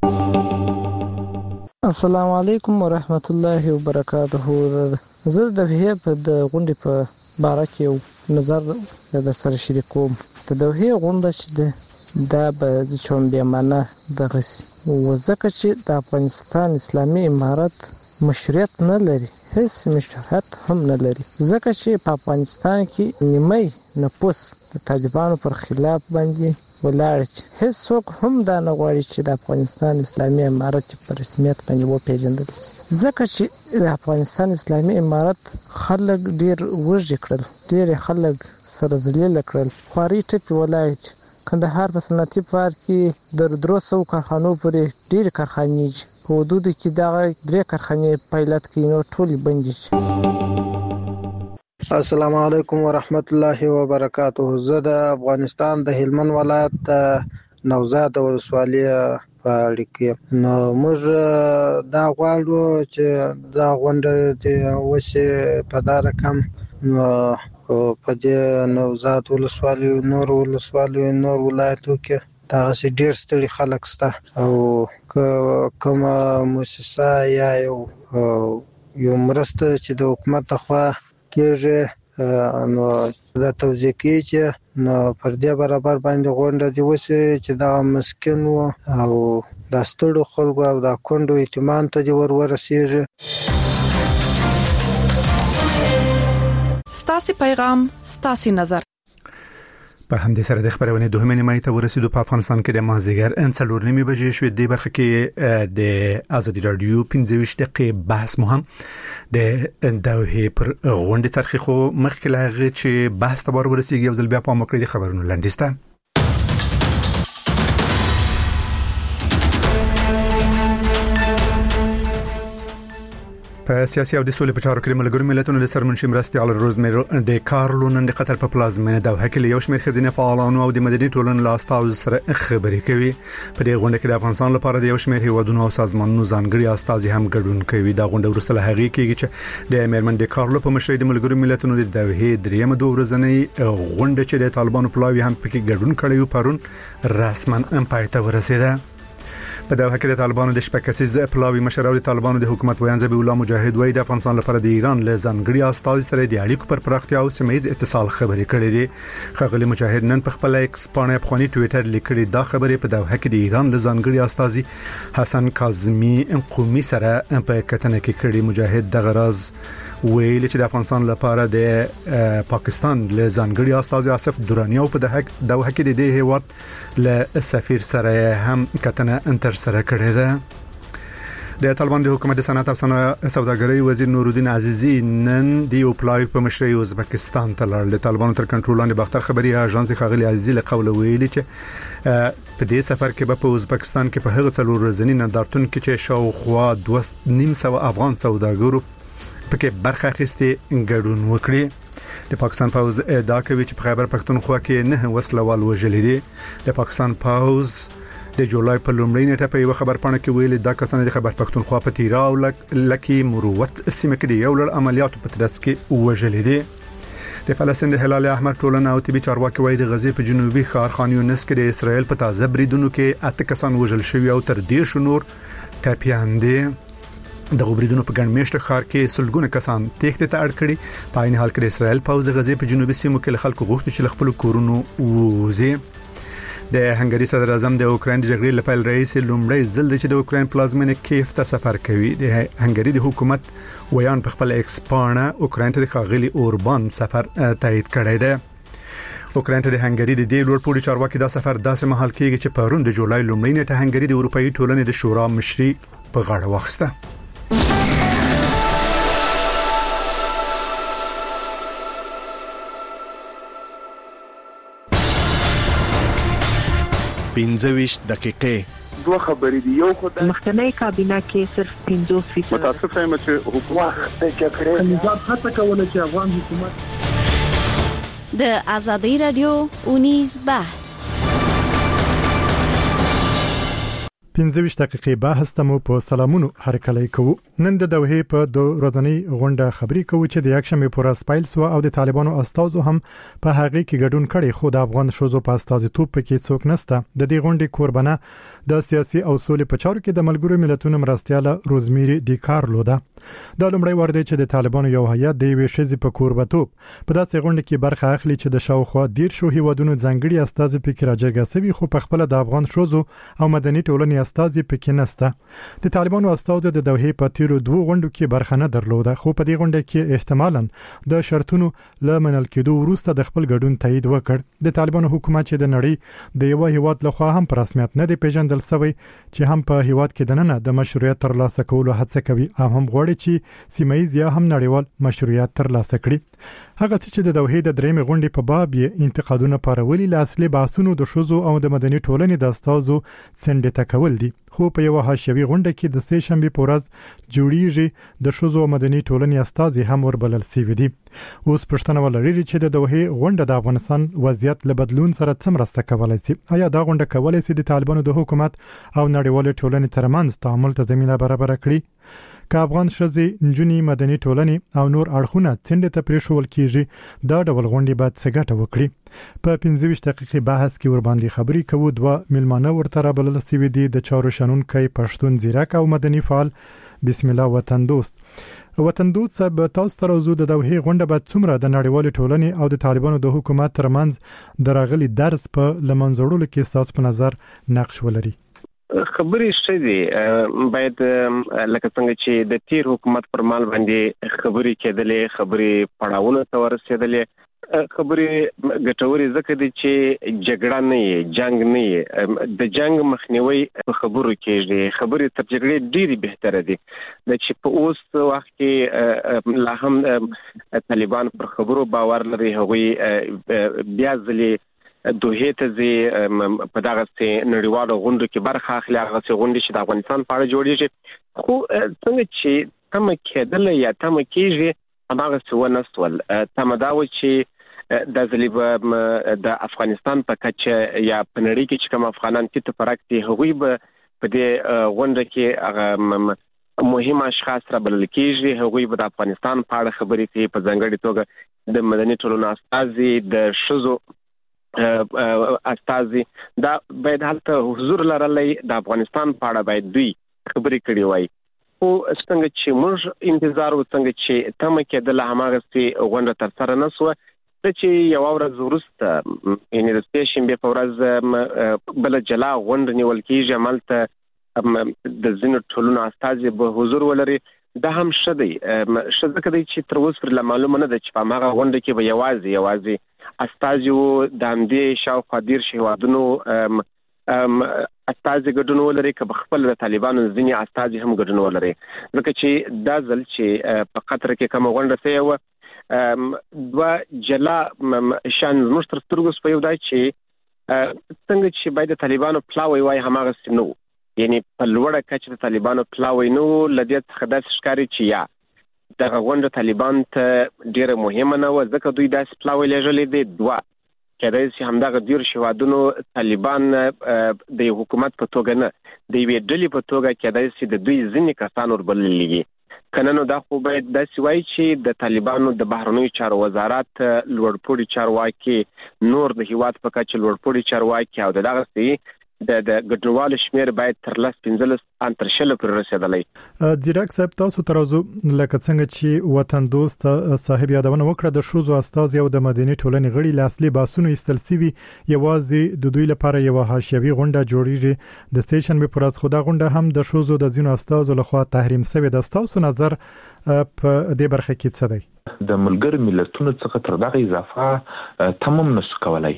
السلام علیکم ورحمت الله وبرکاته. زه د هغې په د غونډې په باره کې یو نظر در سره شریکوم. د دوحې غونډه چې ده دا به د چومبیمانه دغسې ځکه چې د افغانستان اسلامي امارت مشروعیت نه لري هیڅ مشروعیت هم نه لري ځکه چې په افغانستان کې نیمه نفوس د طالبانو پر خلاف باندې ولاړ چې هیڅ څوک هم دا نه غواړي چې د افغانستان اسلامي امارت په رسمیت باندې وپیژندل شي ځکه چې د افغانستان اسلامي امارت خلک ډیر وږي کړل ډیر خلک سره ذلیل کړل خواري ټپي ولای کندهار په صنعتي پارک کې د درو سو کارخانو پورې ډیر کارخانې په حدود کې دا درې کارخانې پایلټ کې نو ټول بندي شي. السلام علیکم ورحمت الله وبرکاته. زه د افغانستان د هلمند ولایت نوزاد ولسوالۍ په اړه کې نو موږ دا غواړو چې دا غونډه د وسه په دا رقم نو په دې نوزاد ولسوالۍ نور ولسوالۍ نور ولایتو کې دا سي ډیر ستړي خلک ستا او کوم مؤسسه یا یو یو مرسته چې د حکومت لخوا کېږي نو دا توضیح کوي چې نو پر دې برابر باندې غونډه دی وسه چې دا مسکن او دا ستړو خلکو او دا کندو اعتماد ته دی ور ورسیږي. ستاسي پیغام ستاسي نظر. په همدې سره د خبرونه دوهمه نیمه ته ورسېدو. په افغانستان کې د مازدیګر انڅلور نیمه بجې شوې. د برخه کې د ازادي رادیو پنځه ویشت دقیقې بحث مهم د دوه پر غونډې څرخي خو مخکې لاغه چې بحث ته ورسېږي یو ځل بیا په مکرې د خبرونو لاندېسته. په سیاسي او د سولې په چارو کې ملګرو ملتونو د سرمنشي مرستيال روزميري ډيکارلو نن د قطر په پلازمینه دوحه کې یو شمېر خزینه فعالانو او د مدني ټولنې له استازو سره خبرې کوي. په دې غونډه کې د افغانستان لپاره د یو شمېر هیوادونو او سازمانونو ځانګړي استازي هم ګډون کوي. دا غونډه ورسره هغه کېږي چې د میرمن ډيکارلو په مشرۍ د ملګرو ملتونو د دوحه دریمه دوه ورځنۍ غونډه چې د طالبانو پلاوی هم پکې ګډون کړی و پرون رسما پای ته ورسېده. په دوحه کې د طالبانو د شپږکسیز پلاوی مشر او د طالبانو د حکومت ویان ذبیح الله مجاهد وایي د افغانستان لپاره د ایران له ځانګړي استازي سره د اړیکو پر پراختیا او سیمه ییز اتصال خبرې کړې دي. خغلی مجاهد نن په خپل ایکس باندې په خونی ټوئیټر لیکلي دا خبرې په دوحه کې د ایران له ځانګړي استازي حسن کاظمی قومي سره په کتنه کې کړي. مجاهد د غرض ویل چې د افغانستان لپاره د پاکستان له ځانګړي استازي آصف درانی او په دوحه کې د دې هیواد له سفیر سره هم کتنه انتر سره کړې ده. د طالبان د حکومت صنعت او سوداګرۍ وزیر نورالدین عزیزی نن د یو پلاوی په مشرۍ ازبکستان ته لاړ. د طالبانو تر کنټرول لاندې باختر خبري اژانس خغلی عزیزی له قوله ویلي چې په دې سفر کې په ازبکستان کې په هغه څلور ورځې نندارتون کې چې شاوخوا دوه نیم سو افغان سوداګرو پکې برخه اخیستې ګډون وکړي. د پاکستان پوز ادعا کوي چې په خیبر پختونخوا کې نه وسلوال وژل دي. د پاکستان پوز د جولای په لومړۍ نیټه په یو خبر پاڼه کې ویلي دا کسان د خیبر پختونخوا په تیرا او لکه مروت سیمه کې یو لړ عملیاتو په ترڅ کې وژل دي. د فلسطین د هلال احمر ټولنه او طبي چارواکي وایي د غزې په جنوبي ښار خان یونس کې د اسرائیل په تازه بریدونو کې اته کسان وژل شوي او تر دې شنور ټاپیان دي. د غوبریدونو په ګڼ میشته ښار کې سلګونه کسان تېښتې ته اړ کړي. په عین حال کې اسرائیل پوز غزې په جنوبي سیمو کې خلکو غوښتي چې خپل کورونو ووځي. د هنګری صدر اعظم د اوکرين د جګړې لپاره رئیس لومړی ځل چې د اوکرين پلازمینه کیف ته سفر کوي. د هنګری د حکومت ویان په خپل ایکس پاڼه اوکرين ته د خاغلی اوربان سفر تایید کړی دی. اوکرين ته د هنګری د دې لوړ پوړي چارواکي دا سفر داسې مهال کېږي چې پرون د جولای لومړۍ نیټه هنګری د اروپאי ټولنې د شورا مشري په غاړه واخیسته. پنځه ویشت دقیقې دوه خبرې دي. یو خدای مخکنی کابینه کې صرف پنځوس فیصد متاسف یم چې حکومت د جګړې نظام هڅه کوله چې افغان حکومت د ازادي رادیو اونیز بحث پنځه ویشت دقیقې بحث ته مو په سلامونو هرکلی کوو. نن د دوحه په دو ورځنۍ غونډه خبري کوو چې د یکشنبه پر ورځ پیل شو او د طالبانو استازو هم په هغه کې ګډون کړي. خو د افغان شوزو په استازیتوب پکې څوک نسته. د دې غونډې قربانه د سیاسي او سولې په چارو کې د ملګرو ملتونو مرستيال روزميري ډيکارلو ده. دا لومړی وار دی چې د طالبانو یو هیئت د یوې شذې په کوربتوب په داسې غونډه کې برخه اخلي چې د شاوخوا ډیر شو هیوادونو ځانګړي استازي پکې راجګه سوي. خو په خپل د افغان شوزو او مدني ټولنې استازي پکې نسته. د طالبانو استازو د دوحه په تیرو دوه غونډو کې برخه نه درلوده. خو په دې غونډه کې احتمالاً د شرطونو لمنل کېدو وروسته د خپل ګډون تایید وکړ. د طالبانو حکومت چې د نړۍ د یو هیواد لخوا هم په رسمیت نه دی پیژندل شوی چې هم په هیواد کې دننه د مشروعیت ترلاسه کولو هڅه کوي او هم غواړي چې سیمه ییز یا هم نړیوال مشروعیت ترلاسه کړي. هغه چې د دوحه د درېمې غونډې په باب یې انتقادونه پارولي لاصلي باسونو د شوزو او د مدني ټولنې د استازو څنډه تکول دي. خو په یو حاشیوي غونډه کې د سه شنبه په ورځ جوړیږي د شوزو مدني ټولنې استازي هم وربلل سوي دي. اوس پښتنه ولري چې د دوحه غونډه د افغانستان وضعیت له بدلون سره څومره ستکولای شي. آیا دا غونډه کولای شي د طالبانو د حکومت او نړیوال ټولنې ترمنځ تعامل ته زمينه برابر کړي؟ ک افغان شذې نجونی مدني ټولنې او نور اړخونه څنډه ته پریښول کیږي دا ډول غونډې بعد څنګه وکړي په پنځه ویشت دقیقې بحث کې ور باندې خبرې کوو دوه ملمانه ورته رابلل سوي دي د چارو شنونکي پښتون زیرک او مدني فعال بسم الله وطن دوست وطن دوست صاحب تاسو تر اوسه د دوه غونډه بعد څومره د نړیوال ټولنې او د طالبانو د حکومت ترمنځ دراغلي درس په لمنځوړلو کې تاسو په نظر نقش ولري خبرې شې باید لکه څنګه چې د تیر حکومت پر مال باندې خبرې کېدلې خبرې پړاوونه ته ورسېدلې خبرې ګټوري ځکه دي چې جګړه نه وي جنگ نه وي د جنگ مخنیوي په خبرو کېږي خبرې تر جګړې ډېری بهتره دي د چې په اوس وخت کې لا هم طالبان پر خبرو باور لري هغوی بیا ځلې دوه ته زی په دغه نړیوالو غونډو کې برخه اخلي هغه غونډې چې د افغانستان په اړه جوړیږي خو څنګه چې تم کېدل یا تم کېږي هغه څه ونه سول تم دا و چې د ځلیب د افغانستان په کچه یا په نړۍ کې چې کوم افغانان چې تفرقتي هغوی به په دې غونډه کې هغه مهم اشخاص را بلل کېږي هغوی به د افغانستان په اړه خبرې کوي په ځانګړي توګه د مدني ټولنو استازي د شذو استازي دا باید هلته حضور لرلای د افغانستان په اړه باید دوی خبرې کړي وای او څنګه چې موږ انتظار وڅنګه چې تم کېدل هماغه سي غونډه تر سره نسو چې یو ورځ وروسته یعنی د سټیشن به په ورځ بل جلا غونډه نیول کېږي عملته د زینو ټولونو استازي به حضور ولري دا هم شدي شته کدي چې تر اوسه پر معلومه نه ده چې په هغه غونډه کې به یوازې یوازې استازي د همدې شاوخوا دیر شهوادونو استازي ګډون ولري که خپل د طالبانو ځینې استازي هم ګډون ولري ځکه چې دا ځل چې په قطر کې کوم غونډه سوي و دوا جلا شان مشترک سترګو سپیو دای چې څنګه چې باید طالبانو پلاوي وای هماغه سينو یعنی په لوړه کچه د طالبانو پلاوي نو لدې څخه د ښکاری چې یا د غونډه طالبان ته ډیره مهمه نه و ځکه دوی داس پلاوي لږلې دي دوا کله چې همدغه دیر شوادونو طالبان د حکومت په توګه نه د وی ډلې په توګه کېدای شي د دوی ځینې کسان وربللېږي کننو دا خو باید د سوي چې د طالبانو د بهرنیو چارو وزارت لوړپوړي چارواکي نور د هیواد په کچه لوړپوړي چارواکي او دغه سي د د ګډوال شمیر باید تر لس پنځلس ان تر شل پر رسیدلې زیرک صاحب تاسو تر اوسه لکه څنګه چې وطن دوست صاحب یادونه وکړه د شوزو استاد یو د مدني ټولنې غړي لاسلي باسونو استلسيوي یوازې د دوی لپاره یو حاشیوي غونډه جوړیږي د سټیشن به پراس خدا غونډه هم د شوزو د زینو استاد لخوا تحریم شوی د تاسو نظر په دې برخه کې څه دی د ملګر ملتونو څخه تر دغه اضافه تمام نشو کولای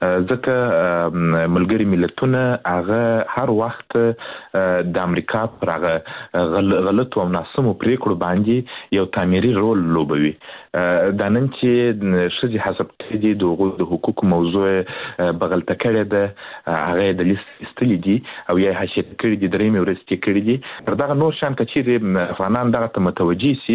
ځکه ملګری ملتونه هغه هر وخت د امریکا پر هغه غلط او ناسمو پریکړو باندې یو تعمیري رول لوبوي د نن چې شذي حسب دي د حقوق موضوع بغلطه کړي ده هغه د لیست استلی دي او یا حشد کړي دي درې مورستي کړي دي تر دغه نور شان کچې افغانان دغه متوجي سي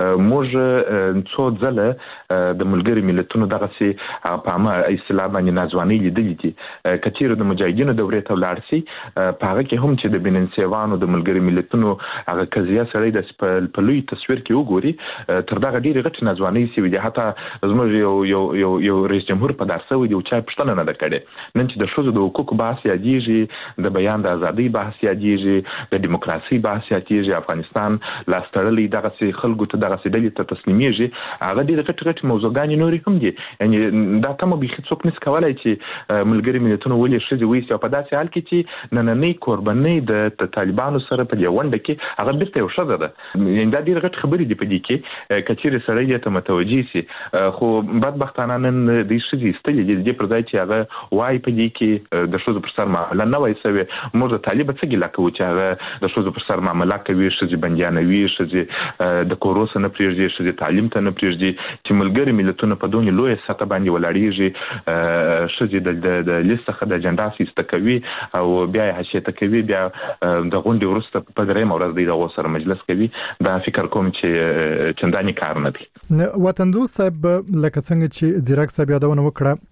موږ څو ځله د ملګری ملتونو دغه سي په عامه اسلام باندې نازواني لیدلې دي کچېره د مجاهدینو دورې ته لاړ سي په هغه کې هم چې د بننسیوانو د ملګری ملتونو هغه قضیه سره د په لوی تصویر کې وګوري تر دغه ډیره غټ نازواني سي وي حتی زموږ یو یو یو یو رئیس جمهور په داسه وي چې پښتنه نه کړي نن چې د شوزو د حقوقو بحث یادېږي د بیان د ازادۍ بحث یادېږي د دیموکراسي بحث یادېږي افغانستان لاستړلې دغه سي خلکو ته دغه سي ډلې ته تسلیمېږي هغه ډېر غټ غټ موضوعګانې نورې هم دي یعنی دا تمه به هیڅ څوک نس کولای چې ملګری ملتونو ولې شذي وي چې په داسې حال کې چې نننۍ قرباني د طالبانو سره په یوونډه کې هغه بیرته یو شذ ده یعنی دا ډېر غټ خبرې دي په دې کې کچېره سره یې ته متوجي سي خو بدبختانه نن د شذي استلې دي پر ځای چې هغه وای په دې کې د شذو پر سر معاملې نه وای سوي موږ د طالب څخه ګلا کوو چې هغه د شذو پر سر معاملې کوي شذي بنديانوي شذي د کوروس نه پریږدي شذي تعلیم ته نه پریږدي چې ملګری ملتونه په دونې لوی سطح باندې ولاړیږي شذي د د لیسته د اجنډا سیسته کوي او بیا حشیته کوي بیا د غونډې ورسته په درې مورز دی د سره مجلس کوي دا فکر کوم چې چنداني کار نه دی وطن دوست صاحب لکه څنګه چې زیرک صاحب یادونه وکړه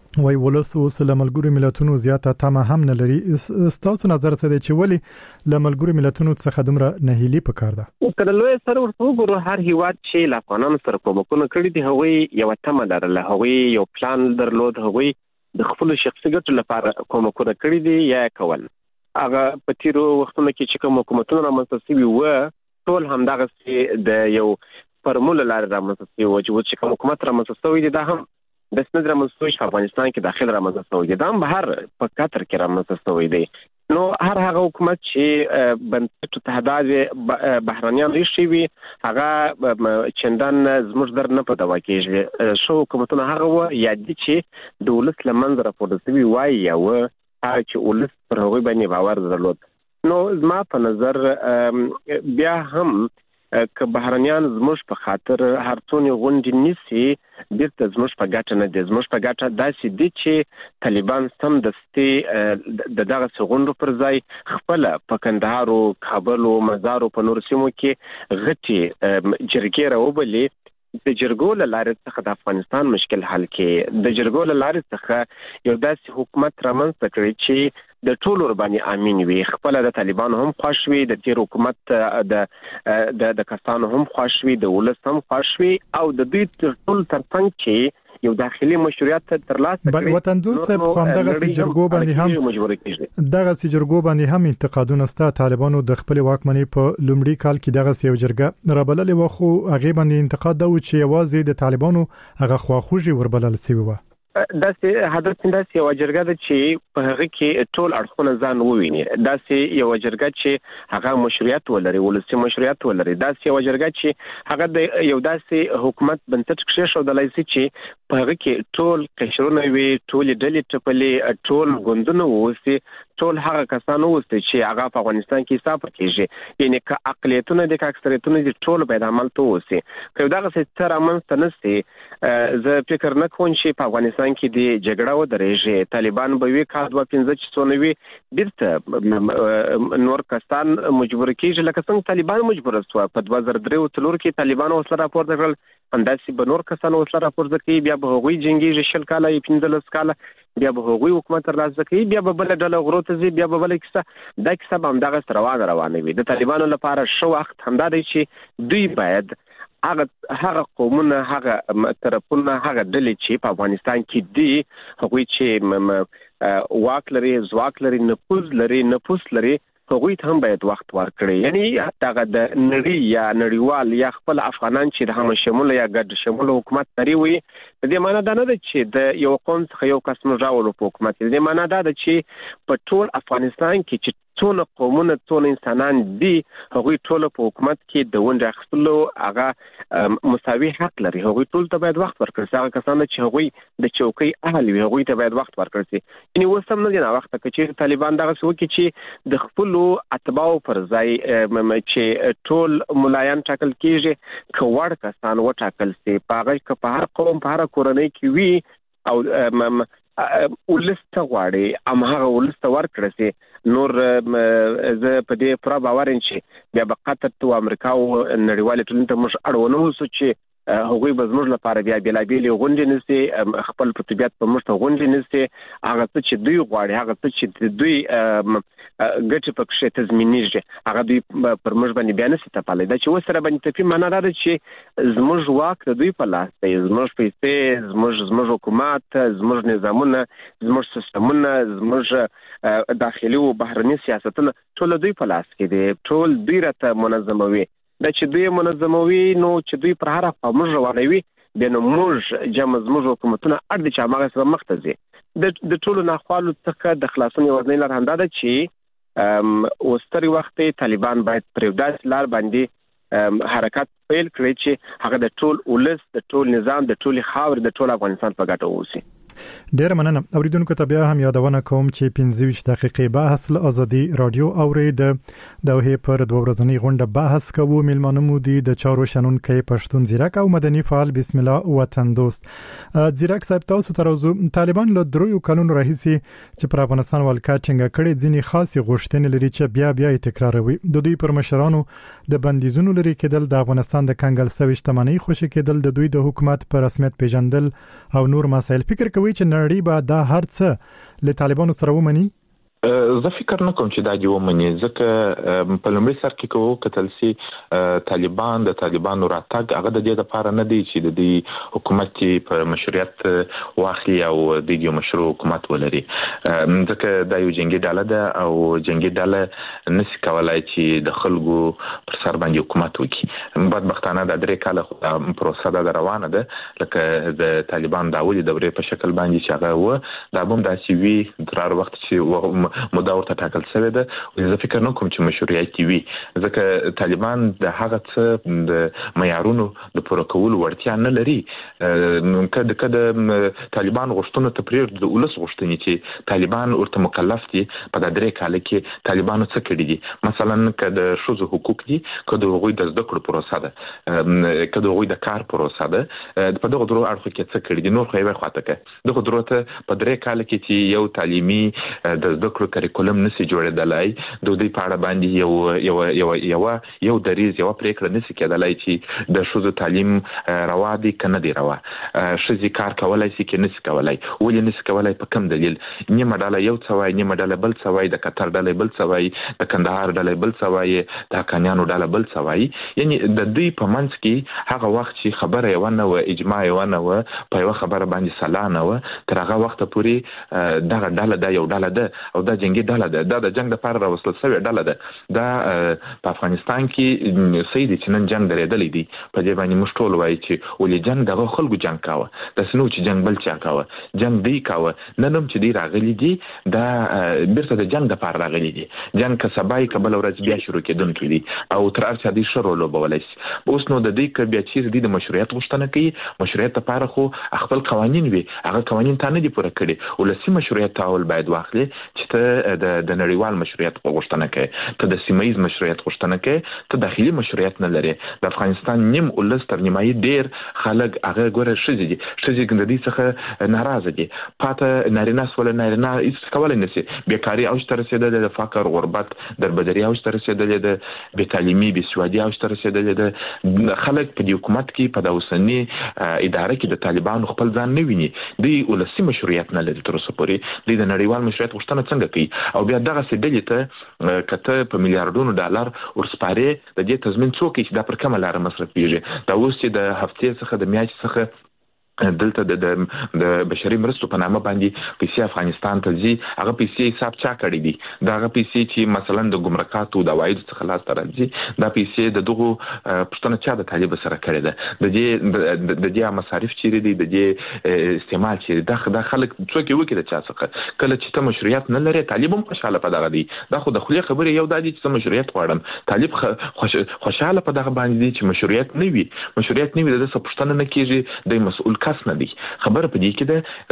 وای ولس اوس له ملګرو ملتونو زیاته تمه هم نه لري. ستاسو نظر څه دی چې ولی له ملګرو ملتونو څخه دومره نهیلي پکار ده؟ کله لوی سره ورته وګورو هر هیواد چې له افغانانو سره کومکونه کړی دي هغوی یو تمه لرله، هغوی یو پلان درلود، هغوی د خپل شخصي ګټو لپاره کومکونه کړی دي یا کول. هغه په تیرو وختونو کې چې کوم حکومتونه رامنځته شوي و ټول همدغه د یو فرمول لاره رامنځته شوي و چې کوم حکومت رامنځته شوی دی دا هم د سند رامنځته شوی افغانستان کې داخل رامنځته شوی دی، دا هم بهر په قطر کې رامنځته شوی دی. نو هر هغه حکومت چې بنسټ تهداد بهرانيان ریشي وي هغه چندان زموږ در نه په دوا کېږي. شو حکومتونه هغه و یادي چې د ولس لمنځ راپورته شوي وای یا و هغه چې ولس پر هغوی باندې باور درلود. نو زما په نظر بیا هم که بهرانيان زموږ په خاطر هر څونه غونډې نیسي بیرته زموږ په ګټه نه دي. زموږ په ګټه داسې دي چې طالبان سم دستي د دغه غونډو پر ځای خپل په کندهار او کابل او مزار او په نور سیمو کې غټي جرګې راوبلي. د جرګو له لارې څخه د افغانستان مشکل حل کې د جرګو له لارې څخه یو داسې حکومت رامنځته کړي چې د ټولو باندې امین وي، خپل د طالبان هم خوښ وي، د تیر حکومت د د د کسانو هم خوښ وي، د ولس هم خوښ وي او د دوی ټول ترڅنګ چې یو داخلي مشروعیت ترلاسه کړي. وطن دوست صاحب خو همدغه سجرګو باندې هم دغه سجرګو باندې هم انتقادونه ستا طالبانو د خپل واکمنۍ په لومړي کال کې دغه یو جرګه رابللې و خو هغه باندې انتقاد دا و چې یوازې د طالبانو هغه خواخوږي وربلل شوی و. داسې هدف داسې یو جرګه ده چې په هغه کې ټول اړخونه ځان وویني، داسې یو جرګه چې هغه مشروعیت ولري، ولسي مشروعیت ولري، داسې یو جرګه چې هغه د یو داسې حکومت بنسټ کېښودلای شي چې په هغه کې ټول قشرونه وي، ټول ډلې ټپلې، ټول ګوندونه ووسي، ټول هغه کسان ووسي چې هغه په افغانستان کې حساب کېږي. یعنی که اقلیتونه دي که اکثریتونه دي ټول باید عمل ته ووسي. که دغه څه تر رامنځته نشي زه فکر نه کوم چې په افغانستان کې د جګړه ودرېږي. طالبان به وي کال دوه پنځه چې څونه وي بیرته نور کسان مجبور کېږي لکه څنګه طالبان مجبور شو په دوه زره درې او څلور کې طالبان وسله راپورته کړل، همداسې به نور کسان وسله راپورته کوي، بیا به هغوی جنګېږي شل کاله یا پنځلس کاله، بیا به هغوی حکومت ترلاسه کوي، بیا به بله ډله غرو ته ځي، بیا به بله کیسه. دا کیسه به همدغسې روانه روانه وي. د طالبانو لپاره ښه وخت همدا دی چې دوی باید هغه هغه قومونه، هغه طرفونه، هغه ډلې چې په افغانستان کې دي هغوی چې واک لري، ځواک لري، نفوذ لري، نفوذ لري، هغوی ته هم باید وخت ورکړي. یعنی دغه د نړۍ یا نړیوال یا خپل افغانان چې د هم شموله یا ګډ شموله حکومت لري وي، د دې معنا دا نه ده چې د یو قوم څخه یو کس موږ راولو په حکومت. د دې معنا دا ده چې په ټول افغانستان کې چې څونه قومونه څونه انسانان دي هغوی ټول په حکومت کې د ونډې اخیستلو هغه مساوي حق لري. هغوی ټول ته باید وخت ورکړل شي. هغه کسان چې هغوی د چوکۍ اهل وي هغوی ته باید وخت ورکړل شي. یعنی اوس هم نه دي ناوخته که چېرې طالبان دغسې وکړي چې د خپلو اتباعو پر ځای چې ټول ملایان ټاکل کېږي که وړ کسان وټاکل شي، په هغه که په هر قوم په هره کورنۍ کې وي او ولس ته غواړي هماغه ولس ته ورکړل شي. نور زه په دې پوره باور یم چې بیا به قطر ته او امریکا او نړیوالې ټولنې ته موږ اړونه اوسو چې هغوی به زموږ لپاره بیا بېلابېلې غونډې نیسي، خپل په طبیعت په موږ ته غونډې نیسي، هغه څه چې دوی غواړي، هغه څه چې دوی ګټې پکښې تضمینېږي هغه دوی پر موږ باندې بیا نشي تپلی. دا چې اوس سره باندې تپي معنا دا ده چې زموږ واک د دوی په لاس دی، زموږ پیسې، زموږ زموږ حکومت، زموږ نظامونه، زموږ سیستمونه، زموږ داخلي او بهرني سیاستونه ټول دوی په لاس کې دي، ټول دوی راته منظموي. دا چې دوی منظموي نو چې دوی پر هر خوا موږ روانوي بیا نو موږ جمع زموږ حکومتونه اړ دي چې هماغه سره مخ ته ځي. د ټولو ناخوالو څخه د خلاصون یوازینۍ لار همدا ده چې اوس تر وخت طالبان باید پر یو داسې لار باندې حرکت پیل کړي چې هغه د ټول ولس، د ټول نظام، د ټولې خاورې، د ټول افغانستان په ګټه اوسي. ډیر مننه. اوریدونکو ته بیا هم یادونه کوم چې پنځه ویشت دقیقې بحث له ازادي رادیو اورید د دوه پر دوه ورځنی غونډه بحث کوو. میلمانه مو دي د چارو شنونکي پښتون زیرک او مدني فعال بسم الله وطن دوست. زیرک صاحب تاسو ترازو طالبان له درو کلونو راهیسي چې پر افغانستان ولکا څنګه کړي ځینی خاصي غوښتنې لري چې بیا بیا تکراروي. د دوی پر مشرانو د بندیزونو لري کېدل، د افغانستان د کنګل سوي شتمنۍ خوشي کېدل، د دوی د حکومت پر رسمیت پیژندل او نور مسایل. فکر کوي کوي چې نړۍ به دا هر څه له طالبانو سره ومني؟ زه فکر نه کوم چې دا دی ومني، ځکه په لومړي سر کې کوو کتل سي طالبان د طالبانو راتګ هغه د دې لپاره نه دی چې د دې حکومت په مشروعیت واخلي او د دې مشروع حکومت ولري، ځکه دا یو جنگي ډله ده او جنگي ډله نشي کولای چې د خلکو پر سر باندې حکومت وکړي. بدبختانه د درې کاله پروسه د روانه ده لکه د طالبان د اولي دورې په شکل باندې چې هغه و دا هم داسې وي تر وخت چې مده ورته ټاکل شوې ده. زه فکر نه کوم چې مشروعیت وي، ځکه طالبان د هغه څه د معیارونو د پوره کولو وړتیا نه لري. کله کله طالبان غوښتنه ته پرېږدي د ولس غوښتنې چې طالبان ورته مکلف دي په د درې کال کې طالبانو څه کړي دي، مثلا که د ښځو حقوق دي، که د هغوی د زده کړو پروسه ده، که د هغوی د کار پروسه ده، په دغه درو اړخو کې څه کړي دي، نور خو یې خواته کې دغه درو ته په درې کال کې چې یو تعلیمي د زده کړو کریکولم نشي جوړېدلای، د دې په اړه باندې یو یو یو یو یو دریز یو پریکړه نشي کېدلای چې د ښځو تعلیم روا دي کنه دی روا، ښځې کار کولای شي کې نشي کولای، ولې نشي کولای په کوم دلیل؟ نیمه ډله یو څه وایي، نیمه ډله بل څه وایي، د قطر ډله بل څه وایي، د کندهار ډله بل څه وایي، د حقانیانو ډله بل څه وایي. یعنی د دوی په منځ کې هغه وخت چې خبره یو نه و، اجماع یو نه و، په یو خبره باندې سلا نه و، تر هغه وخت پورې دغه ډله د یو ډله ده او دا جنگي ډله ده، دا د جنگ لپاره راوستل شوې ډله ده. دا په افغانستان کې سید چې نن جنگ درېدلې دي په دې باندې موږ ټول وایي چې ولې جنگ دغه خلکو جنگ کاوه، د سنو چې جنگ بل چا کاوه، جنگ دی کاوه، نن هم چې دی راغلي دي دا بیرته د جنگ لپاره راغلي دي. جنگ که سبای کبل ورځ بیا شروع کېدونکي دي او تر هر څه دي شروع لوبولای شي. اوس نو د دې ک بیا چې د مشروعیت غوښتنه کوي، مشروعیت لپاره خو خپل قوانين وي، هغه قوانين ته نه دي پوره کړي، ولسی مشروعیت تاول باید واخلي چې ته د د نړیوال مشروعیت غوښتنه کوي، ته د سیمه ییز مشروعیت غوښتنه کوي، ته داخلي مشروعیت نه لري. د افغانستان نیم ولس تر نیمایي ډیر خلک هغه ګوره ښځې دي، ښځې ګندې څخه ناراضه دي، پاته نارینه سول نارینه هیڅ کولای نشي، بیکاری اوج ته رسیدلې، د فقر غربت دربدري اوج ته رسیدلې، د بې تعلیمي بې سوادي اوج ته رسیدلې، د خلک په حکومت کې په داوسنی اداره کې د طالبانو خپل ځان نه ویني، دی ولسی مشروعیت نه لري. تر اوسه پورې دی د نړیوال مشروعیت غوښتنه څنګه کوي؟ او بیا دغه سړي ته کته په میلیارډونو ډالر ورسپاري، د دې تضمین څوک چې دا پر کومه لار مصرفيږي؟ دا اوس چې د هفتې څخه د میاشتې څخه دلته د د بشري مرستو په نامه باندې پیسې افغانستان ته ځي، هغه پیسې حساب چا کړی دي؟ دا هغه پیسې چې مثلا د ګمرکاتو د عواید څخه لاس ته راځي، دا پیسې د دغه پښتنه چا د طالب سره کړی ده؟ د دې د دې مصارف چیرې دي؟ د دې استعمال چیرې ده؟ د خلک څوک یو کې د چا څخه کله چې ته مشروعیت نه لري، طالب هم خوشاله په دغه دی. دا خو د خولي خبره یو د دې چې مشروعیت غواړم، طالب خوشاله په دغه باندې دي چې مشروعیت نه وي، مشروعیت نه وي د څه پښتنه نه کیږي، د مسؤل کس نه دی. خبره په دې کې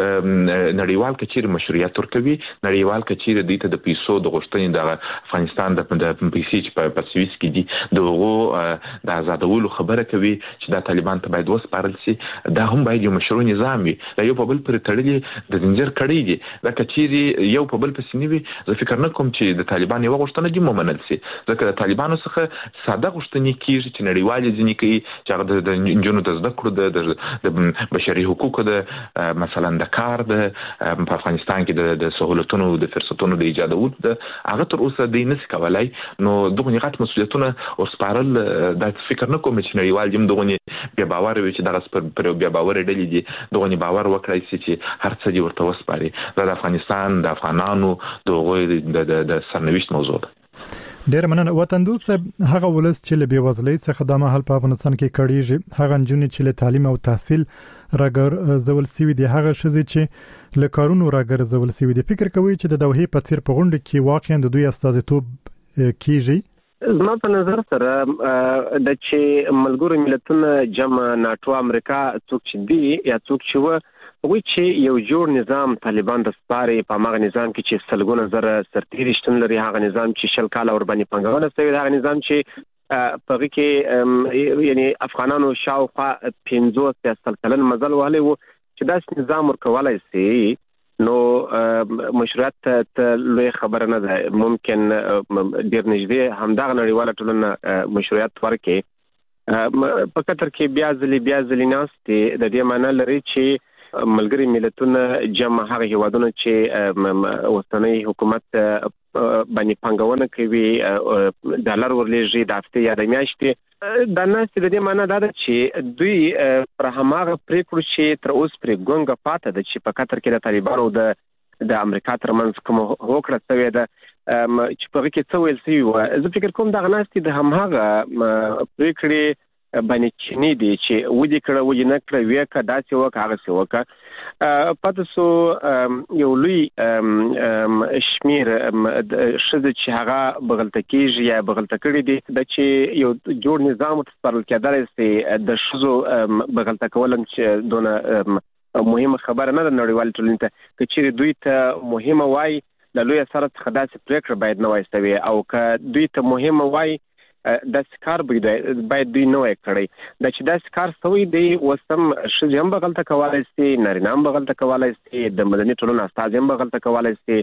ده نړیوال کچیر مشروعیت ورکوي، نړیوال کچیر د دې د پیسو د غوښتنې د افغانستان د پیسې په پسويس کې دي دغه د آزادولو خبره کوي چې د طالبان ته باید وسپارل شي. دا هم باید یو مشروع نظام وي، دا یو په بل پر تړلې د زنجیر کړی دي، دا کچیر یو په بل پسې نیوي. زه فکر نه کوم چې د طالبان یو غوښتنه دي ومنل شي، ځکه د طالبانو څخه ساده غوښتنې کیږي چې نړیوال ځینې کوي چې هغه د جنونو د زده کړو د بشري حقوقو د مثلا د کار د په افغانستان کې د سہولتونو د فرصتونو د ایجادولو د هغه تر اوسه د نس کولای. نو دغه نغات مسؤلیتونه او سپارل د فکر نه کوم چې نړیوال دیم دغه بیا باور وي چې دغه پر بیا باور ډلې دي دغه باور وکړي چې هر څه دی ورته وسپاري. د افغانستان د افغانانو دغه د سرنوشت موضوع ده. ډیر مننه وطن دوست صاحب. هغه ولس چې له بیوزلۍ څخه د مهال په افغانستان کې کړيږي، هغه نجونې چې له تعلیم او تحصیل راګر زول سوي دي، هغه شذې چې له کارونو راګر زول سوي دي، فکر کوي چې د دوحې په څیر په غونډه کې واقعا د دوی استازیتوب کیږي؟ زما په نظر سره د چې ملګرو ملتونو جمع ناتو امریکا څوک چې دی یا څوک چې و وی چې یو جوړ نظام طالبان د سپاري په هغه نظام کې چې سلګونه زره سرتیري شتون لري، هغه نظام چې شل کال اور باندې پنګونه شوی، هغه نظام چې په کې یعنی افغانانو شاوخوا پنځوس سیاست کلن مزل والي وو چې دا نظام ورکولای شي. نو مشروعیت ته لوی خبره نه ده، ممکن ډیر نږدې همدغه نړیواله ټولنه مشروعیت ورکړي. په کتر کې بیا ځلې بیا ځلې ناستې د دې معنی لري چې ملګری ملتونه جمع هغه هیوادونه چې وطني حکومت باندې پنګونه کوي ډالر ورلېږي د هفته یا د میاشتې دا نه ستې د دې معنی دا ده چې دوی پر هماغه پریکړو چې تر اوس پرې ګونګه پاته ده چې په قطر کې د طالبانو د د امریکا ترمنځ کوم هوکړه شوې ده چې په کې څه ویل شوی و زه فکر کوم دا غناستي د هماغه پریکړې باندې چینی دي چې ودی کړه ودی نه کړه وکړه داسې وکړه هغه څه وکړه پاتې سو یو لوی شمیر شذ چې هغه بغلطه کیږي یا بغلطه کړي دي د چې یو جوړ نظام تسپارل کېدل سي د شذو بغلطه کول چې دونه مهمه خبره نه د نړیوال ټولنې ته چې دوی ته مهمه وای د لوی سره څخه داسې پریکړه باید نه وایستوي او که دوی ته مهمه وای د سکار باید دوی نه وای کړی دا چې د سکار سوی دی وسم شې هم بغلطه کولای شي نارینه هم بغلطه کولای شي د مدني ټولنې استاد هم بغلطه کولای شي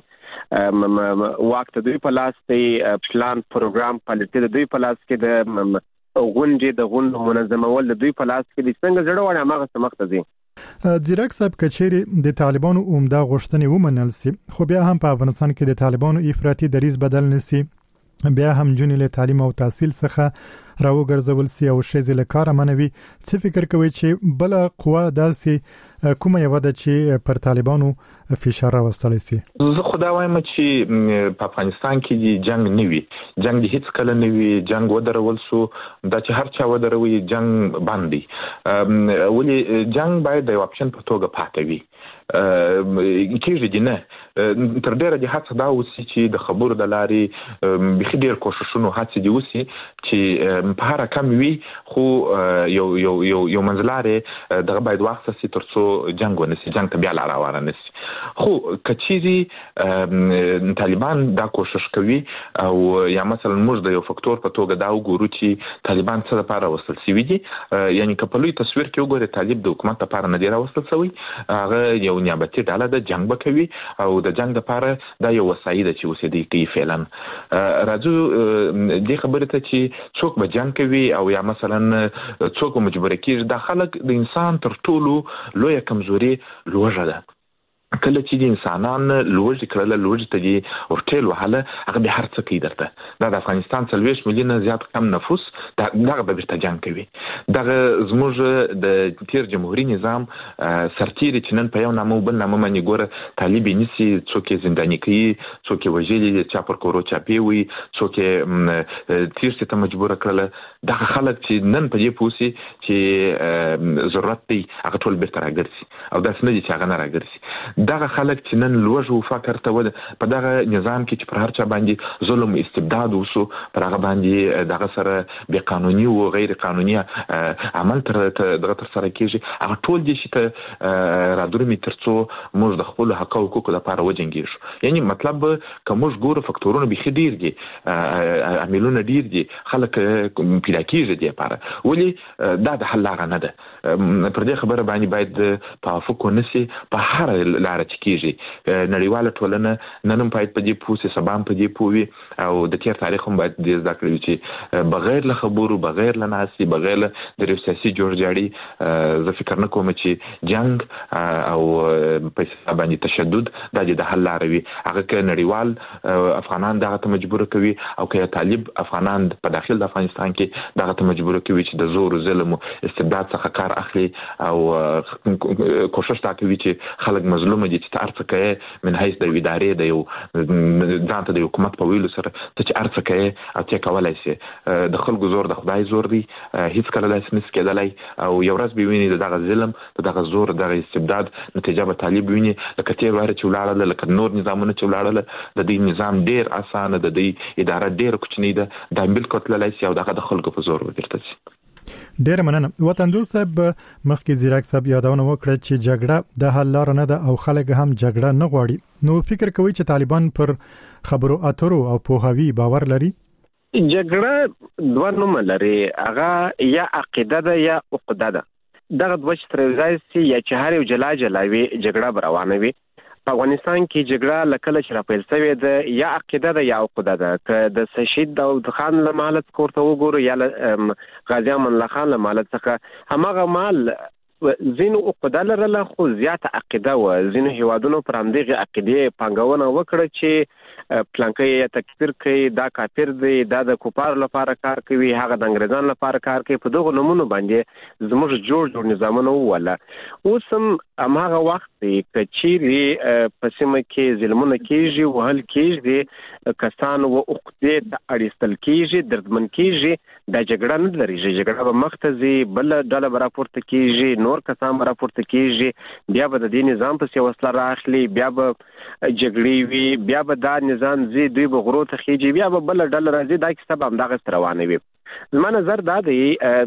وخت دوی په لاس دی پلان پروګرام پالیسي دوی په لاس کې د غونډې د غونډو منظمول د دوی په لاس کې د څنګه زړه وړه هغه سمخته دي ځیرک صاحب کچېری د طالبانو عمده غوښتنې ومنل سي خو بیا هم په افغانستان کې د طالبانو افراطي دریځ بدل نسی بیا هم جنې له تعلیم او تحصیل څخه راوګرځول سي او شې له کار منوي څه فکر کوي چې بل قوا داسې کومه یو د چې پر طالبانو فشار راوستل سي زه خدای وایم چې په افغانستان کې جنگ نه وي جنگ هیڅ کله نه وي جنگ ودرول سو دا چې هر چا ودروي جنگ باندې ولې جنگ باید د اپشن په توګه پاتې وي کېږي دي نه تر ډیره د هڅه دا وسی چې د خبرو د لارې بخي ډیر کوششونه هڅه دي وسی چې په هر کم وي خو یو یو یو یو منځلاره دغه باید وخت سي ترڅو جنگ ونسي جنگ ته بیا لار روانه نسي خو کچيري طالبان دا کوشش کوي او یا مثلا موږ د یو فاکتور په توګه دا وګورو چې طالبان څه لپاره وصل سوي دي یعنی کپلوي تصویر کې وګورئ طالب د حکومت لپاره نه دی راوستل سوی هغه یو نیابتي ډله د جنگ بکوي او د جنگ لپاره دا یو وسایل چې اوسېدي کوي فعلا راځو د خبرې ته چې څوک به جنگ کوي او یا مثلا څوک مجبور کیږي د خلک د انسان تر ټولو لوی کمزوري لوږه ده کله چې د انسانان لوږ کړل لوږ ته دي ورټل وهله هغه به هر څه کوي درته دا د افغانستان څلويش مليون زیات کم نفوس دا دغه به بیرته جنگ کوي دغه زموږ د تیر جمهوریت نظام سرتیری چې نن په یو نامو بل نامو باندې ګوره طالب نيسي څوک زنداني کوي څوک وژلي چا پر کورو چاپی وي څوک تیر ته مجبور کړل دغه خلک چې نن په دې پوسي چې ضرورت دی هغه ټول بیرته راګرځي او دا څنګه چې هغه نه راګرځي دغه خلک چې نن لوږ او فقر ته ود په دغه نظام کې چې پر هر چا باندې ظلم استبداد وسو پر هغه باندې دغه سره بے قانوني او غیر قانوني عمل تر دغه تر سره کېږي هغه ټول دي چې را درمي ترڅو موږ د خپل حق او حقوق لپاره وجنګیږو یعنی مطلب کوم ګوره فاکتورونه به خډیر دي عاملونه ډیر دي خلک پیدا کېږي دي لپاره ولی دا د حل لاره نه ده پر دې خبره باندې باید توافق ونسي په هر لار چې کېږي نړیواله ټولنه نن هم باید په دې پوسې سبا هم په دې پوي او د تیر تاریخ هم باید دې زده کړو چې بغیر له خبرو بغیر له ناسي بغیر له د سیاسي جوړجاړي زه فکر نه کوم چې جنگ او په حساب باندې تشدد د حل لار وي هغه ک نړیوال افغانان دغه ته مجبور کوي او که طالب افغانان په داخل د افغانستان کې دغه ته مجبور کوي چې د زور ظلم او استبداد څخه کار اخلي او کوشش تا کوي چې خلک مظلوم دي چې ارڅ کوي من حیث د ادارې د یو ځانته د حکومت په ویلو سره ته چې ارڅ کوي او چې کولای شي د خلکو زور د خدای زور دی هیڅ کله داسې نس کېدلای او یو ورځ به ویني دغه ظلم دغه زور دغه استبداد نتیجه به طالب ویني لکه تیر واره چې ولاړل لکه نور نظامونه چې ولاړل د دې نظام ډیر اسانه د دې اداره ډیر کوچنی ده د بالکل تللای شي او دغه د خلکو په زور ورته شي ډیر مننه وطندوس صاحب مخکې زیرک صاحب یادونه وکړه چې جګړه د حل لار نه ده او خلک هم جګړه نه غواړي نو فکر کوي چې طالبان پر خبرو اترو او پوهاوی باور لري جګړه دوه نوم لري هغه یا عقیده ده یا عقده ده دغه دوه سترګای سي یا چې هر یو جلا جلاوي جګړه روانه وي په افغانستان کې جګړه لکه چې راپیل شوې ده یا عقیده ده یا عقده ده که د شهید داود خان له مالت کوړته وګورو یا غازی امان الله خان له مالت څخه همغه مال زینو عقده لرله خو زیاته عقیده و زینو هیوادونو پر همدغه عقیده پنګونه وکړه چې پلانکې تکفیر کوي دا کافر دی دا د کوپار لپاره کار کوي هغه د انګريزان لپاره کار کوي په دغه نمونه باندې زموږ جوړ جوړ نظامونه ولا اوس هم هغه وخت کچيري په سیمه کې ظلمونه کیږي وهل کیږي کسان و عقده د اړیستل کیږي دردمن کیږي د جګړه نه لري جګړه به مختزي بل ډله راپورته کیږي نور کسان راپورته کیږي بیا به د دې نظام په سیاست راخلي بیا به جګړې وي بیا به دا نظام زی دوی به غرو ته خيږي بیا به بل ډله راځي دا کیسه به همدغه روانه وي زما نظر دا دی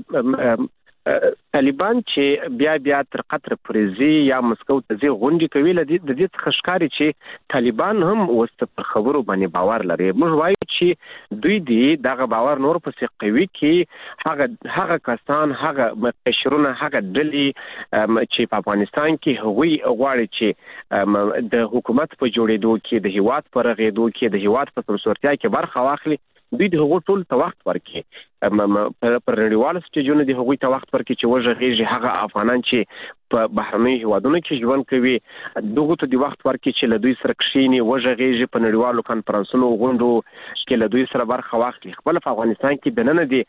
طالبان چې بیا بیا تر قطر پرزي یا مسکو ته زی غونډې کوي د دې څخه ښکاري چې طالبان هم وست پر خبرو باندې باور لري موږ وایو چې دوی دی دغه باور نور پسې قوي کې هغه هغه کسان هغه مشرونه هغه ډلې چې په افغانستان کې هغوی غواړي چې د حکومت په جوړېدو کې د هیواد پر غېدو کې د هیواد په سمسورتیا کې برخه واخلي دوی د هغو ټول ته وخت ورکړي پر نړیوال سټیجونو د هغوی ته وخت ورکړي چې وژغېږي هغه افغانان چې په بهرنۍ هیوادونو کې ژوند کوي دغه ته د وخت ورکړي چې له دوی سره کښیني وژغېږي په نړیوالو کانفرنسونو غونډو کې له دوی سره برخه واخلي خپل په افغانستان کې د نن دي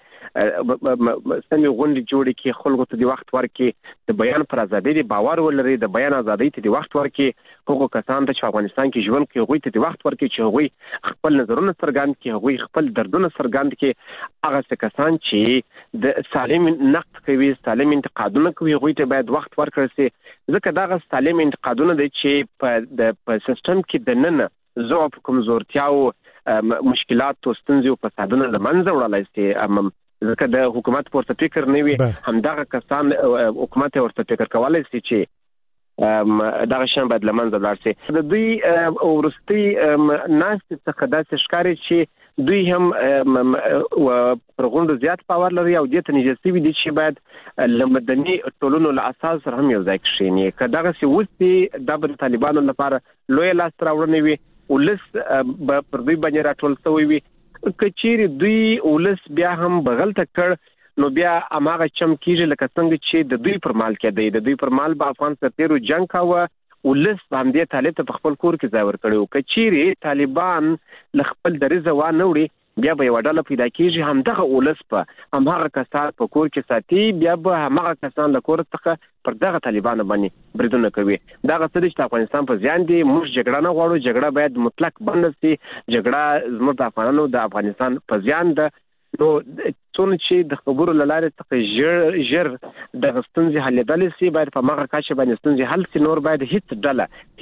سمې غونډې جوړې کې خلکو ته د وخت ورکړي د بیان پر ازادۍ د باور ولري د بیان ازادۍ ته د وخت ورکړي هغه کسان ته چې افغانستان کې ژوند کوي هغوی ته د وخت ورکړي چې هغوی خپل نظرونه څرګند کړي هغوی خپل دردونه څرګند کړي هغه کسان چې د سالم نقد کوي سالم انتقادونه کوي هغوی ته باید وخت ورکړل شي ځکه دا سالم انتقادونه دي چې په د په سیستم کې د نن ضعف کمزورتیا او مشکلات او ستونزې او فسادونه لمنځه وړلای شي ځکه د حکومت پورته فکر نه وي همدغه کسان حکومت ورته فکر کولای شي چې دغه شان باید لمنځه لاړ شي د دوی ورستي ناس څخه داسې ښکاري چې دوی هم و پرغونډو زیات پاور لري او د تنجسي وي چې باید لمدني ټولونو له اساس سره هم یو ځای کښینی کداغه سی وستي د طالبانو لپاره لوی لاس راوړنی وي ولس پر دوی باندې راټول شوی وي کچيري دوی ولس بیا هم بغلته کړ نو بیا اماغه چم کیږي لکه څنګه چې د دوی پر مال کې دی د دوی پر مال به افغان سرتیرو جنگ کاوه ولس باندې طالب ته خپل کور کې ځای ورکړو کچيري طالبان ل خپل درزه و نه وړي بیا به وډاله پیدا کیږي همدغه ولس په همغه کسان په کور کې ساتي بیا به همغه کسان له کور څخه پر دغه طالبان باندې بریدونه کوي دا غوښتل چې افغانستان په ځان دی موږ جګړه نه غواړو جګړه باید مطلق بند شي جګړه زموږ د افغانانو د افغانستان په ځان ده نو څونه چې د خبرو لاره څخه ژر ژر د غستنځي حلیدل سي باید په ماغه کاشه باندې ستنځي حل سي نور باید هیڅ ډله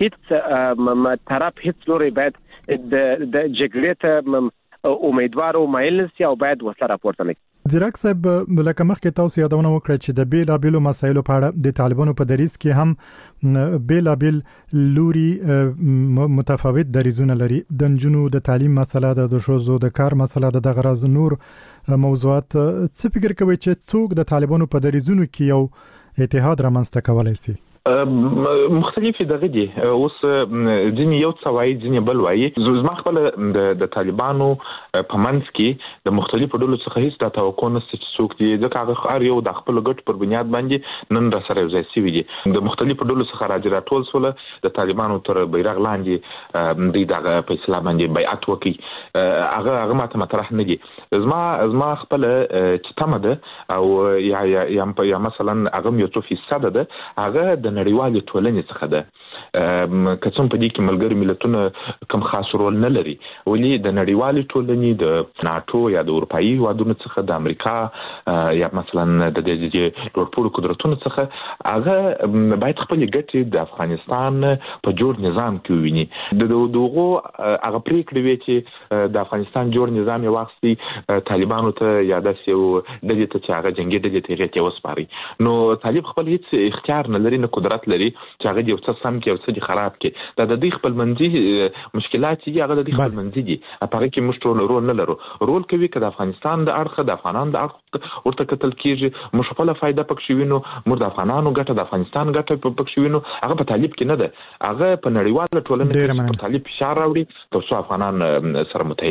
هیڅ طرف هیڅ لوري باید د د جګړې ته امیدوار او مایل سي او باید وسله راپورته نه زیرک صاحب لکه مخکې تاسو یادونه وکړه چې د بیل ابل مسایلو په اړه د طالبانو په دریس کې هم بیل ابل لوري متفاوت دریزونه لري د نجونو د تعلیم مسله د شوزو د کار مسله د غرض نور موضوعات څه فکر کوي چې څوک د طالبانو په دریزونو کې یو اتحاد رامنځته کولای شي مختلفې دغه دي اوس ځینې یو څه وایي ځینې بل وایي زما خپل د طالبانو په منځ کې د مختلفو ډلو څخه هیڅ د توقع نشته چې څوک دي ځکه هغه هر یو د خپل ګټ پر بنیاد باندې نن را سره یوځای شوي دي د مختلفو ډلو څخه راځي راټول سول د طالبانو تر بیرغ لاندې د دغه په اسلام باندې بیعت وکړي هغه هغه ماته مطرح نه دي زما زما خپل چې تمه ده او یا یا یا مثلا هغه یو څه فیصد ده هغه د نړیوالې ټولنې څخه ده کڅم په دې کې ملګری ملتونه کم خاص رول نه لري ولی د نړیوالې ټولنې د ناتو یا د اروپאי هیوادونو څخه د امریکا یا مثلا د دې ټولو قدرتونو څخه هغه باید خپل ګټې د افغانستان په جوړ نظام کې ویني د دغه هغه پریکړې وی چې د افغانستان جوړ نظام یو وخت طالبانو ته یاداس یو د دې ته چې هغه جنگي د دې ته وسپاري نو طالب خپل هیڅ اختیار نه لري نه قدرت لري چې هغه یو څه سم کې او څه خراب کې دا د دې خپل منځي مشکلات چې هغه د دې خپل منځي دي په هغه کې مشترک رول نه لرو رول کوي چې د افغانستان د اړخ د افغانانو د اړخ ورته کتل کیږي مشفله فائدہ پکښ وینو مر د افغانانو ګټه د افغانستان ګټه پکښ وینو هغه په طالب کې نه ده هغه په نړیواله ټولنه کې په طالب فشار راوړي ترڅو افغانان سره متحد کړي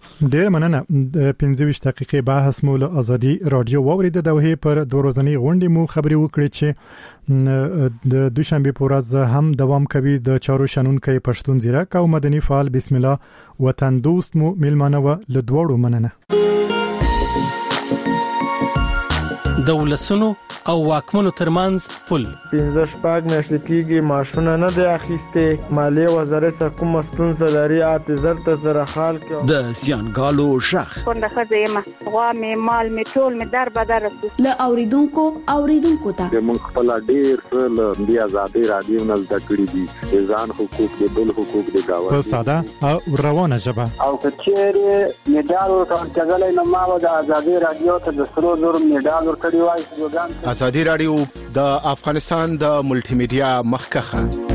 ډیر مننه. د پنځه ویشت دقیقې بحث مو له ازادي رادیو واورید. د دوه پر دوه ورځنی غونډې مو خبري وکړې چې د دوشنبه په ورځ هم دوام کوي. د چارو شنونکو پښتون زیرک او مدني فعال بسم الله وطن دوست مو ملمنه و له دوړو مننه. د ولسونو او واکمنو ترمنځ پل پنځه شپږ میاشتې کېږي ماشونه نه دی اخیسته. مالیه وزارت کوم ستونزه لري اته زر ته زره خال کې د سیانګالو شخ څنګه خزیمه غوا می مال می ټول می در بدر له اوریدونکو اوریدونکو ته موږ خپل ډیر څه د آزادي رادیو نه زده کړی دي. ځان حقوق د بل حقوق د گاوه په ساده او روانه ژبه او کچېره میډال ورته کېدلای نو ما د آزادي رادیو ته د سرو زر میډال ورکړی وای. ازادي رادیو د افغانستان د ملټي میډیا مخکخه